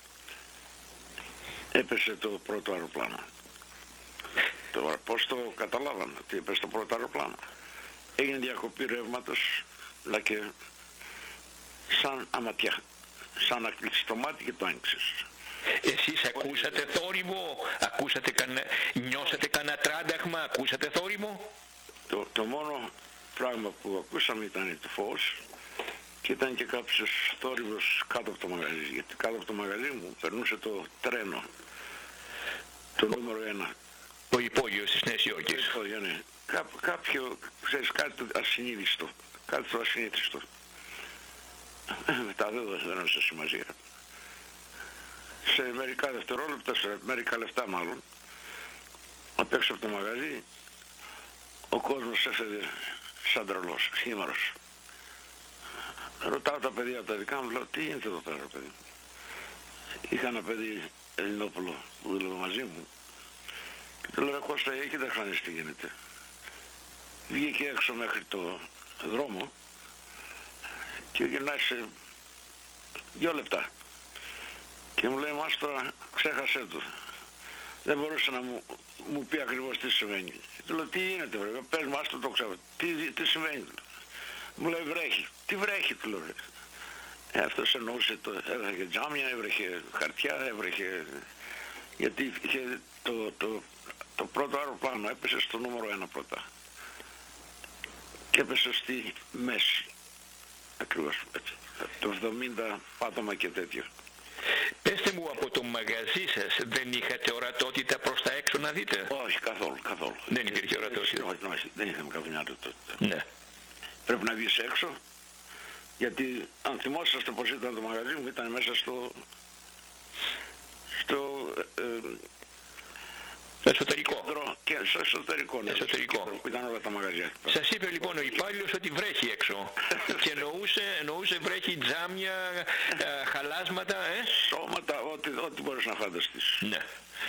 έπεσε το πρώτο αεροπλάνο. Τώρα πώς το καταλάβαμε ότι έπεσε το πρώτο αεροπλάνο? Έγινε διακοπή ρεύματος, αλλά και σαν αματιά, σαν να κλείσεις το μάτι και το άνοιξες. Εσείς ακούσατε θόρυβο, ακούσατε κανένα, νιώσατε κανένα τράνταχμα, ακούσατε θόρυβο? Το, το μόνο πράγμα που ακούσαμε ήταν το φως και ήταν και κάποιος θόρυβος κάτω από το μαγαζί, γιατί κάτω από το μαγαζί μου περνούσε το τρένο, το νούμερο ένα. Το υπόγειο στις Νέες Υόρκες. Το υπόγειο, ναι. Κά, κάποιο, ξέρεις, κάτι ασυνείδηστο, κάτι το ασυνείδηστο. Μετά δεν έδωσε σημασία. Σε μερικά δευτερόλεπτα, σε μερικά λεφτά μάλλον, απ' έξω από το μαγαζί, ο κόσμος έφερε σαν τρελός, χήμαρος. Ρωτάω τα παιδιά από τα δικά μου, λέω τι γίνεται εδώ πέρα, παιδί? Είχα ένα παιδί Ελληνόπουλο που δούλευε μαζί μου Και του λέω, Κώστα, εκεί δεν χάνεις τι γίνεται. Βγήκε έξω μέχρι το δρόμο και γυρνάει σε δύο λεπτά. Και μου λέει, Μάστορα, ξέχασέ του. Δεν μπορούσε να μου, μου πει ακριβώς τι συμβαίνει. Και του λέω, τι γίνεται βρε, πες μου, άστο το ξέρω. Τι, τι συμβαίνει. Μου λέει, βρέχει. Τι βρέχει, του λέω. Ε, αυτός εννοούσε, το, έβρεχε τζάμια, έβρεχε χαρτιά, έβρεχε... Γιατί είχε το, το, το πρώτο αεροπλάνο έπεσε στο νούμερο ένα πρώτα. Και έπεσε στη μέση. Ακριβώς έτσι. Το εβδομήντα πάτωμα και τέτοιο. Πέστε μου, από το μαγαζί σας δεν είχατε ορατότητα προς τα έξω να δείτε? Όχι, καθόλου, καθόλου. Δεν υπήρχε ορατότητα? Όχι, όχι, δεν είχαμε καμιά ορατότητα. Ναι. Πρέπει να βγεις έξω, γιατί αν θυμόσαστε πως ήταν το μαγαζί μου, ήταν μέσα στο... στο... Ε, εσωτερικό. Κέντρο, και στο εσωτερικό, ναι, εσωτερικό. Κέντρο, που ήταν όλα τα μαγαζιά. Σας είπε λοιπόν ο υπάλληλος ότι βρέχει έξω και εννοούσε, εννοούσε βρέχει τζάμια, ε, χαλάσματα, ε? Σώματα, ό,τι, ό,τι μπορείς να φανταστείς. Ναι.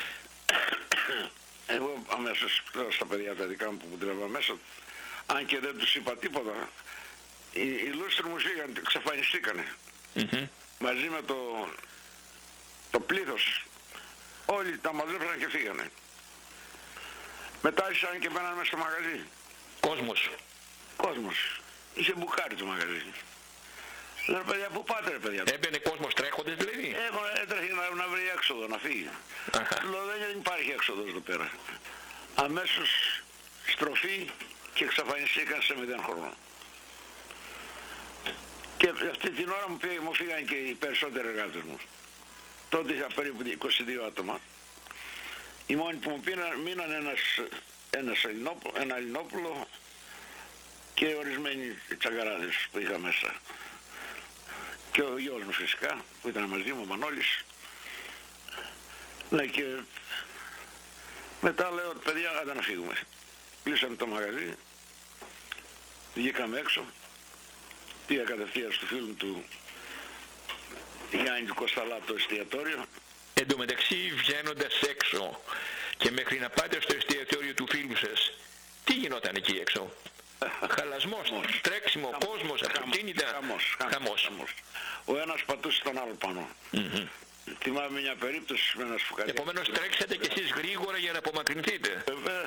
Εγώ αμέσως λέω στα παιδιά τα δικά μου που τρέβα μέσα, αν και δεν τους είπα τίποτα, οι, οι λούστροι μου φύγαν, ξαφανιστήκανε. Mm-hmm. Μαζί με το, το πλήθος, όλοι τα μαζέψαν και φύγανε. Μετά άρχισαν και μπαίναν μέσα στο μαγαζί. Κόσμος. Κόσμος. Είχε μπουκάρει το μαγαζί. Λέω, παιδιά, πού πάτε ρε παιδιά? Έμπαινε κόσμος τρέχοντες δηλαδή? Έχω, έτρεχε να, να βρει έξοδο, να φύγει. Λέω, δεν υπάρχει έξοδος εδώ πέρα. Αμέσως στροφή και εξαφανιστήκαν σε μηδέν χρόνο. Και αυτή την ώρα μου, πήγε, μου φύγαν και οι περισσότεροι εργάτες μου. Τότε είχα περίπου είκοσι δύο άτομα. Οι μόνοι που μου πήραν, μείναν ένας, ένας Ελληνόπουλο, ένα Ελληνόπουλο και ορισμένοι τσαγκαράδες που είχα μέσα. Και ο γιος μου φυσικά, που ήταν μαζί μου, ο Μανώλης. Ναι, και μετά λέω, παιδιά, άντε να φύγουμε. Κλείσαμε το μαγαζί, βγήκαμε έξω, πήγα κατευθείαν στο φίλο του Γιάννη του Κωνσταλά το εστιατόριο. Εν τω μεταξύ, βγαίνοντας έξω και μέχρι να πάτε στο εστιατόριο του φίλου σας, τι γινόταν εκεί έξω? Χαλασμός, τρέξιμο, χαμός, κόσμος, χαμός, αυτοκίνητα, χαμός, χαμός, χαμός. χαμός. Ο ένας πατούσε τον άλλο πάνω. Mm-hmm. Θυμάμαι μια περίπτωση με ένα σφουγγαρί. Επομένως τρέξατε κι εσείς γρήγορα για να απομακρυνθείτε.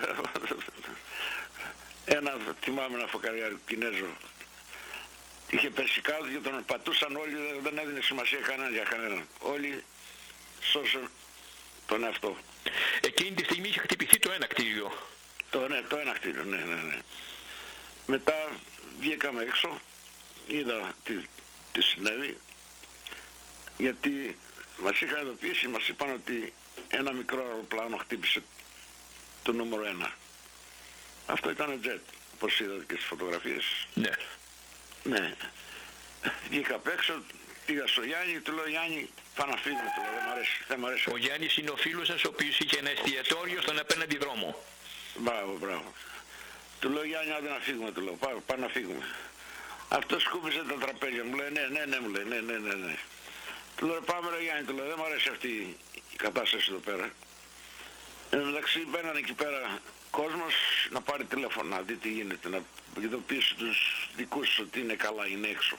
Ένα, θυμάμαι ένα φωκαριάρι Κινέζο. Είχε πέσει κάτω και τον πατούσαν όλοι, δεν έδινε σημασία κανένα για κανέναν. Όλοι σώσαν τον εαυτό. Εκείνη τη στιγμή είχε χτυπηθεί το ένα κτίριο. Το, ναι, το ένα κτίριο, ναι, ναι, ναι. Μετά βγήκαμε έξω, είδα τι, τι συνέβη, γιατί μας είχαν ειδοποιήσει, μας είπαν ότι ένα μικρό αεροπλάνο χτύπησε το νούμερο ένα. Αυτό ήταν jet, όπως είδατε και στις φωτογραφίες. Ναι. Ναι. Βγήκα απ' έξω, πήγα στο Γιάννη, του λέω, Γιάννη, πάω να φύγουμε, του λέω, δεν μ' αρέσει, δεν μ' αρέσει. Ο Γιάννης είναι ο φίλος σας, ο οποίος είχε ένα εστιατόριο στον απέναντι δρόμο. Μπράβο, μπράβο. Του λέω, Γιάννη, άντε να φύγουμε, του λέω, πάω, πάω να φύγουμε. Αυτός σκούπισε τα τραπέζια, μου λέει, ναι, ναι, ναι, μου λέει, ναι, ναι, ναι, ναι. Του λέω, πάμε ρε Γιάννη, του λέω, δεν μ' αρέσει αυτή η κατάσταση εδώ πέρα. Εν τω μεταξύ μπαίνανε εκεί πέρα κόσμος να πάρει τηλέφωνο, να δει τι γίνεται, να ειδοποιήσει τους δικούς ότι είναι καλά, είναι έξω.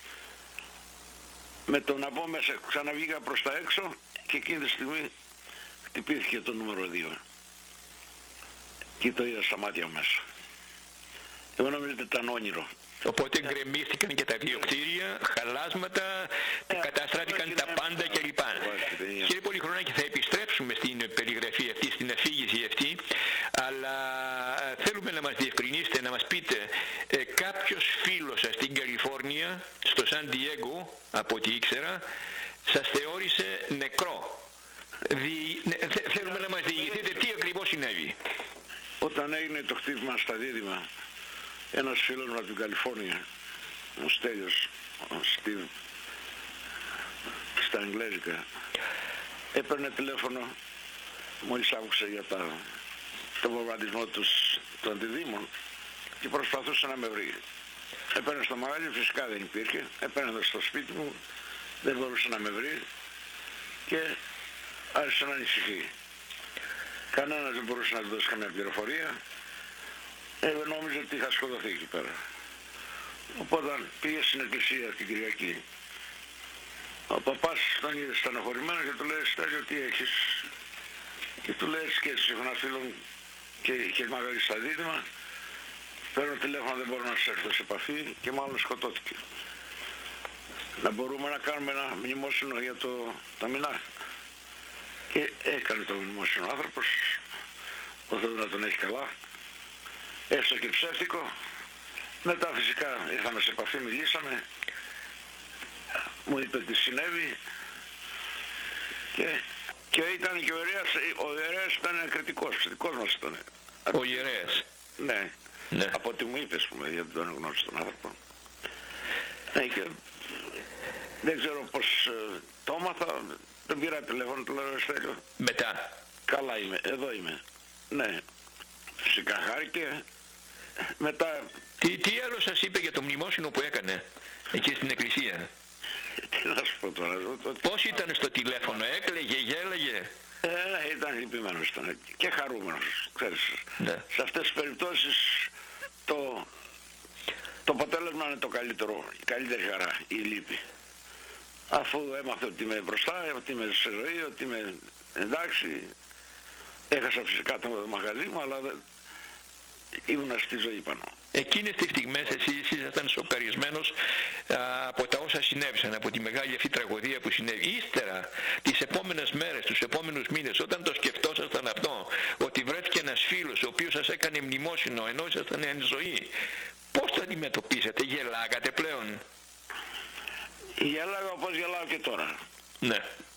Με το να μπω μέσα, ξαναβγήκα προς τα έξω και εκείνη τη στιγμή χτυπήθηκε το νούμερο δύο. Και το είδα στα μάτια μέσα. Εγώ νομίζω ότι ήταν όνειρο. Οπότε γκρεμίστηκαν και τα δύο κτίρια, χαλάσματα, ε, καταστράφηκαν τα πάντα κλπ. Κύριε Πολυχρονάκη, θα επιστρέψουμε στην περιγραφή αυτή, στην αφήγηση αυτή, αλλά θέλουμε να μας διευκρινίσετε, να μας πείτε, ε, κάποιος φίλος σας στην Καλιφόρνια, στο Σαν Ντιέγκο, από ό,τι ήξερα, σας θεώρησε νεκρό. Δι... Ναι, θέλουμε να μας διηγηθείτε τι ακριβώς συνέβη. Όταν έγινε το χτύπημα στα δίδυμα, ένας φίλος μου από την Καλιφόρνια, ο Στέλιος, ο Στίβ, στα Αγγλέζικα, έπαιρνε τηλέφωνο, μόλις άκουσε για τα, το βομβαρδισμό τους των αντιδήμων και προσπαθούσε να με βρει. Έπαιρνε στο μαγαζί, φυσικά δεν υπήρχε, έπαιρνε στο σπίτι μου, δεν μπορούσε να με βρει και άρχισε να ανησυχεί. Κανένας δεν μπορούσε να του δώσει καμία πληροφορία. Ε, νόμιζε ότι είχα σκοτωθεί εκεί πέρα. Οπότε πήγε στην εκκλησία την Κυριακή. Ο παπάς τον είδε στενοχωρημένο και του λέει, Στέλιο, τι έχεις? Και του λέει, και έτσι έχω ένα φίλο και είχε μαγαζί στα Δίδυμα. Παίρνω τηλέφωνο, δεν μπορώ να σε έρθω σε επαφή και μάλλον σκοτώθηκε. Να μπορούμε να κάνουμε ένα μνημόσυνο για το Ταμινά. Και έκανε το μνημόσυνο άνθρωπος, ο Θεός να τον έχει καλά, έστω και ψεύτικο. Μετά φυσικά ήρθαμε σε επαφή, μιλήσαμε, μου είπε τι συνέβη και, και ήταν και ο ιερέας, ο ιερέας ήταν κριτικός, κριτικός μας ήταν. Ο ιερέας. Ναι, ναι. Από ό,τι μου είπες, πούμε, γιατί τον γνώρισε τον άνθρωπο. Ναι, και δεν ξέρω πώς ε, το έμαθα, τον πήρα τηλέφωνο, του λέω, Στέλιο. Μετά. Καλά είμαι, εδώ είμαι. Ναι, φυσικά χάρηκε. Μετά... Τι, τι άλλο σας είπε για το μνημόσυνο που έκανε εκεί στην εκκλησία? Τι να σου πω τώρα. Το... Πώς ήταν στο τηλέφωνο, έκλαιγε, γέλαγε? Ε, ναι, ήταν λυπημένος ήταν και χαρούμενος, ξέρεις. Ναι. Σε αυτές τις περιπτώσεις το, το αποτέλεσμα είναι το καλύτερο, η καλύτερη χαρά, η λύπη. Αφού έμαθε ότι είμαι μπροστά, ότι είμαι σε ζωή, ότι είμαι εντάξει, έχασα φυσικά το μαγαζί μου, αλλά δεν... ήμουνα στη ζωή πάνω. Εκείνες τις στιγμές εσείς ήσασταν σοκαρισμένος α, από τα όσα συνέβησαν, από τη μεγάλη αυτή τραγωδία που συνέβη. Ύστερα, τις επόμενες μέρες, τους επόμενους μήνες, όταν το σκεφτόσασταν αυτό, ότι βρέθηκε ένας φίλος ο οποίος σας έκανε μνημόσυνο ενώ ήσασταν εν ζωή, πώς το αντιμετωπίσατε, γελάγατε πλέον? Γελάγα όπως γελάω και τώρα. Ναι.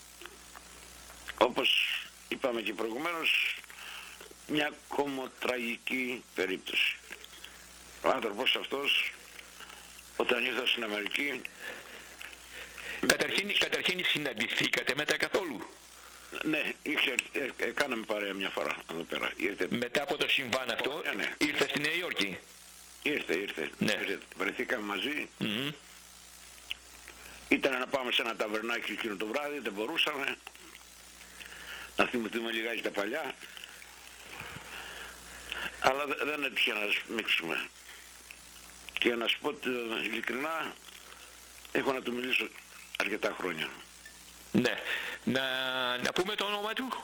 Όπως είπαμε και προηγουμένως, μια κομμωτραγική περίπτωση. Ο άνθρωπος αυτός, όταν ήρθα στην Αμερική... Καταρχήν, καταρχήν συναντηθήκατε μετά καθόλου? Ναι, είχε, ε, ε, κάναμε παρέα μια φορά εδώ πέρα. Ήρθε... Μετά από το συμβάν αυτό, yeah, ναι. Ήρθε στη Νέα Υόρκη? Ήρθε, ήρθε. Ναι. ήρθε. Βρεθήκαμε μαζί. Mm-hmm. Ήταν να πάμε σε ένα ταβερνάκι εκείνο το βράδυ, δεν μπορούσαμε. Να θυμηθούμε λιγάκι τα παλιά. Αλλά δεν έτυχε να σμίξουμε. Και να σου πω ειλικρινά, έχω να του μιλήσω αρκετά χρόνια. Ναι. Να, να πούμε το όνομα του.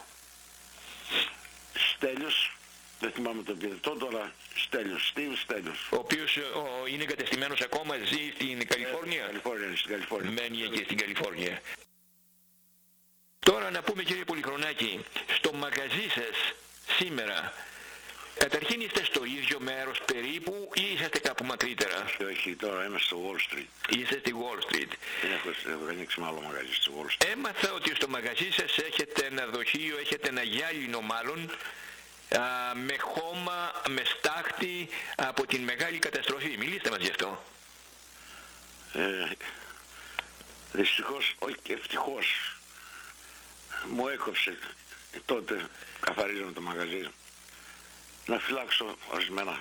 Στέλιος, δεν θυμάμαι το επίθετό του, αλλά Στέλιος, Steve Στέλιος. Ο οποίος ο, είναι κατεστημένος ακόμα, ζει στην Καλιφόρνια. Ε, Καλιφόρνια, στην Καλιφόρνια. Μένει εκεί στην Καλιφόρνια. Τώρα να πούμε, κύριε Πολυχρονάκη, στο μαγαζί σας σήμερα, καταρχήν είστε στο ίδιο μέρος περίπου ή είσαστε κάπου μακρύτερα? Όχι, τώρα είμαι στο Wall Street. Είστε στη Wall Street. Δεν έχω ανοίξει με άλλο μαγαζί στο Wall Street. Έμαθα ότι στο μαγαζί σας έχετε ένα δοχείο, έχετε ένα γυάλινο μάλλον, α, με χώμα, με στάχτη από την μεγάλη καταστροφή. Μιλήστε μας γι' αυτό. Ε, δυστυχώς, όχι και ευτυχώς, μου έκοψε τότε, καθαρίζοντας το μαγαζί, να φυλάξω ορισμένα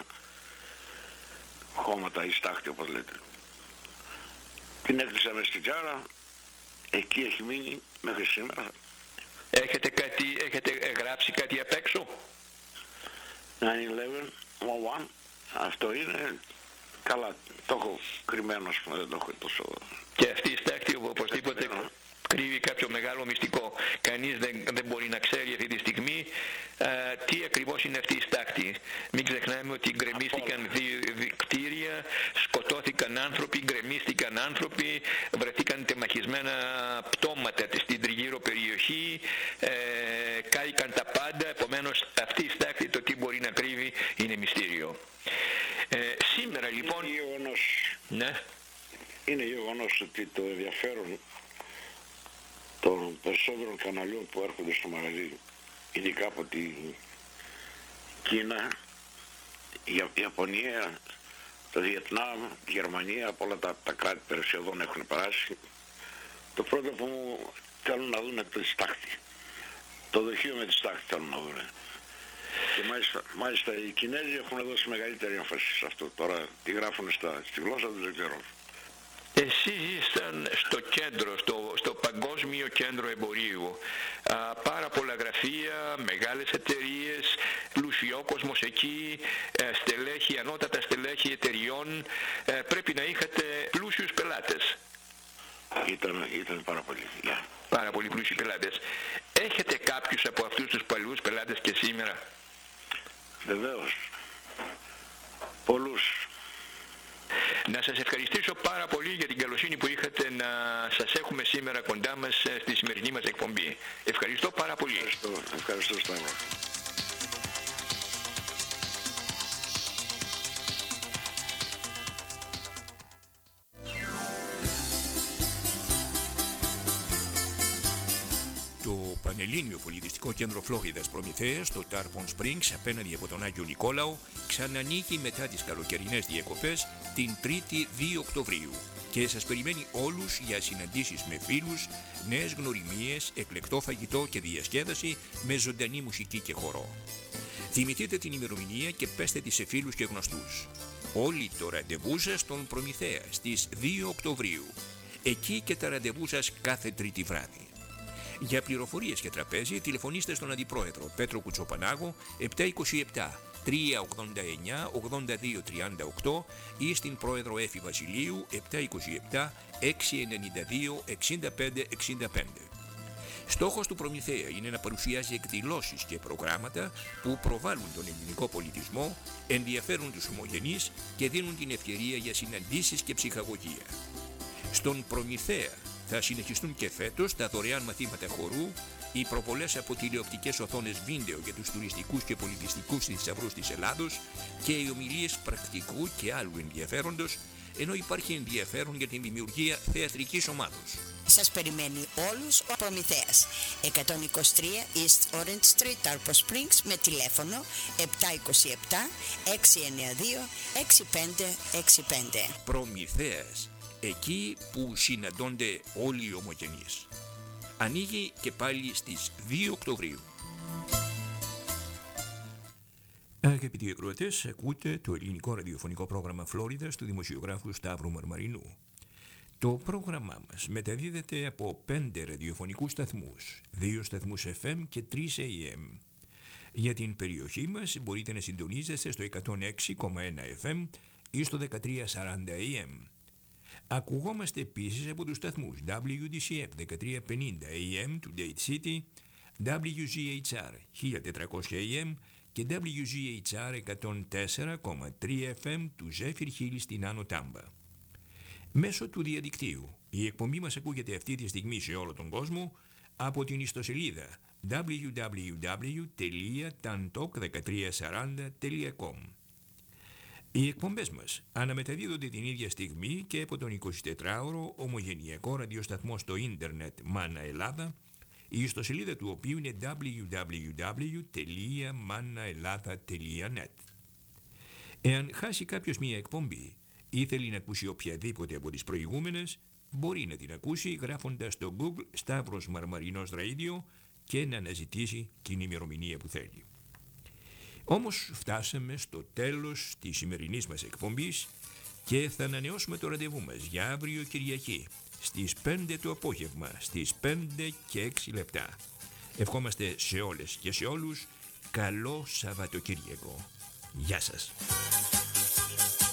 χώματα ή στάχτη, όπως λέτε. Την έκλεισα μες στην τζάρα, εκεί έχει μείνει μέχρι σήμερα. Έχετε, κάτι, έχετε γράψει κάτι απ' έξω? εννιά ένα ένα, αυτό είναι, καλά, το έχω κρυμμένο, ας πούμε, δεν το έχω τόσο... Και αυτή η στάχτη οπωσδήποτε κρύβει κάποιο μεγάλο μυστικό. Κανείς δεν, δεν μπορεί να ξέρει αυτή τη στιγμή α, τι ακριβώς είναι αυτή η στάχτη. Μην ξεχνάμε ότι γκρεμίστηκαν δύο κτίρια, σκοτώθηκαν άνθρωποι, γκρεμίστηκαν άνθρωποι, βρεθήκαν τεμαχισμένα πτώματα στην τριγύρω περιοχή, ε, κάηκαν τα πάντα. Επομένως αυτή η στάχτη, το τι μπορεί να κρύβει, είναι μυστήριο. Ε, σήμερα λοιπόν... Είναι γεγονός. Ναι. Είναι γεγονός ότι το ενδιαφέρον των περισσότερων καναλιών που έρχονται στο μαγαζί, ειδικά από την Κίνα, η Ιαπωνία, το Βιετνάμ, τη Γερμανία, από όλα τα, τα κράτη περισσότερο έχουν περάσει. Το πρώτο που μου θέλουν να δουν είναι τη στάχτη. Το δοχείο με τη στάχτη θέλουν να δουν. Και μάλιστα, μάλιστα οι Κινέζοι έχουν δώσει μεγαλύτερη έμφαση σε αυτό. Τώρα τι γράφουν στα, στη γλώσσα τους δεν ξέρω. Εσείς ήσταν στο κέντρο, στο, στο Παγκόσμιο Κέντρο Εμπορίου. Α, πάρα πολλά γραφεία, μεγάλες εταιρείες, πλουσιόκοσμος εκεί, ε, στελέχη, ανώτατα στελέχη εταιριών. Ε, πρέπει να είχατε πλούσιους πελάτες. Ήταν, ήταν πάρα πολύ. Yeah. Πάρα πολύ πλούσιοι πελάτες. Έχετε κάποιους από αυτούς τους παλιούς πελάτες και σήμερα? Βεβαίως. Πολλούς. Να σας ευχαριστήσω πάρα πολύ για την καλοσύνη που είχατε να σας έχουμε σήμερα κοντά μας στη σημερινή μας εκπομπή. Ευχαριστώ πάρα πολύ. Ευχαριστώ, ευχαριστώ Σταύρο. Το Πανελλήνιο Πολιτιστικό Κέντρο Φλόριδας Προμηθέας στο Τάρπον Springs απέναντι από τον Άγιο Νικόλαο ξανανοίγει μετά τις καλοκαιρινές διακοπές την τρίτη δύο Οκτωβρίου και σας περιμένει όλους για συναντήσεις με φίλους, νέες γνωριμίες, εκλεκτό φαγητό και διασκέδαση με ζωντανή μουσική και χορό. Θυμηθείτε την ημερομηνία και πέστε τη σε φίλους και γνωστούς. Όλοι το ραντεβού σας στον Προμηθέα στις δύο Οκτωβρίου. Εκεί και τα ραντεβού σας κάθε τρίτη βράδυ. Για πληροφορίες και τραπέζι τηλεφωνήστε στον Αντιπρόεδρο Πέτρο Κουτσοπανάγο επτά είκοσι επτά τρία ογδόντα εννιά ογδόντα δύο τριάντα οκτώ ή στην Πρόεδρο Έφη Βασιλείου επτά είκοσι επτά έξι ενενήντα δύο εξήντα πέντε εξήντα πέντε. Στόχος του Προμηθέα είναι να παρουσιάζει εκδηλώσεις και προγράμματα που προβάλλουν τον ελληνικό πολιτισμό, ενδιαφέρουν τους ομογενείς και δίνουν την ευκαιρία για συναντήσεις και ψυχαγωγία. Στον Προμηθέα θα συνεχιστούν και φέτος τα δωρεάν μαθήματα χορού, οι προβολές από τηλεοπτικές οθόνες βίντεο για τους τουριστικούς και πολιτιστικούς θησαυρούς της Ελλάδος και οι ομιλίες πρακτικού και άλλου ενδιαφέροντος, ενώ υπάρχει ενδιαφέρον για την δημιουργία θεατρικής ομάδος. Σας περιμένει όλους ο Προμηθέας. εκατόν είκοσι τρία East Orange Street, Tarpon Springs, με τηλέφωνο επτά είκοσι επτά έξι εννιά δύο έξι πέντε έξι πέντε. Προμηθέας, εκεί που συναντώνται όλοι οι ομογενείς. Ανοίγει και πάλι στις δύο Οκτωβρίου. Αγαπητοί ακροατές, ακούτε το ελληνικό ραδιοφωνικό πρόγραμμα Φλόριδας του δημοσιογράφου Σταύρου Μαρμαρινού. Το πρόγραμμά μας μεταδίδεται από πέντε ραδιοφωνικούς σταθμούς, δύο σταθμούς εφ εμ και τρεις έι εμ. Για την περιοχή μας μπορείτε να συντονίζεστε στο εκατόν έξι κόμμα ένα εφ εμ ή στο δεκατρία σαράντα έι εμ. Ακουγόμαστε επίσης από τους σταθμούς ντάμπλιου ντι σι εφ δεκατρία πενήντα έι εμ του Date City, ντάμπλιου τζι έιτς αρ χίλια τετρακόσια έι εμ και ντάμπλιου τζι έιτς αρ εκατόν τέσσερα κόμμα τρία εφ εμ του Zephyr Hill στην Άνω Τάμπα. Μέσω του διαδικτύου, η εκπομπή μας ακούγεται αυτή τη στιγμή σε όλο τον κόσμο από την ιστοσελίδα ντάμπλιου ντάμπλιου ντάμπλιου τελεία tantalk δεκατρία σαράντα τελεία κομ. Οι εκπομπές μας αναμεταδίδονται την ίδια στιγμή και από τον εικοσιτετράωρο ομογενειακό ραδιοσταθμό στο ίντερνετ Μάνα Ελλάδα, η ιστοσελίδα του οποίου είναι ντάμπλιου ντάμπλιου ντάμπλιου τελεία μάνα Ελλάδα τελεία νετ. Εάν χάσει κάποιος μία εκπομπή ή θέλει να ακούσει οποιαδήποτε από τις προηγούμενες, μπορεί να την ακούσει γράφοντας στο Google Σταύρος Μαρμαρινός Radio και να αναζητήσει την ημερομηνία που θέλει. Όμως φτάσαμε στο τέλος της σημερινής μας εκπομπής και θα ανανεώσουμε το ραντεβού μας για αύριο Κυριακή στις πέντε το απόγευμα, στις πέντε και έξι λεπτά. Ευχόμαστε σε όλες και σε όλους καλό Σαββατοκύριακο. Γεια σας.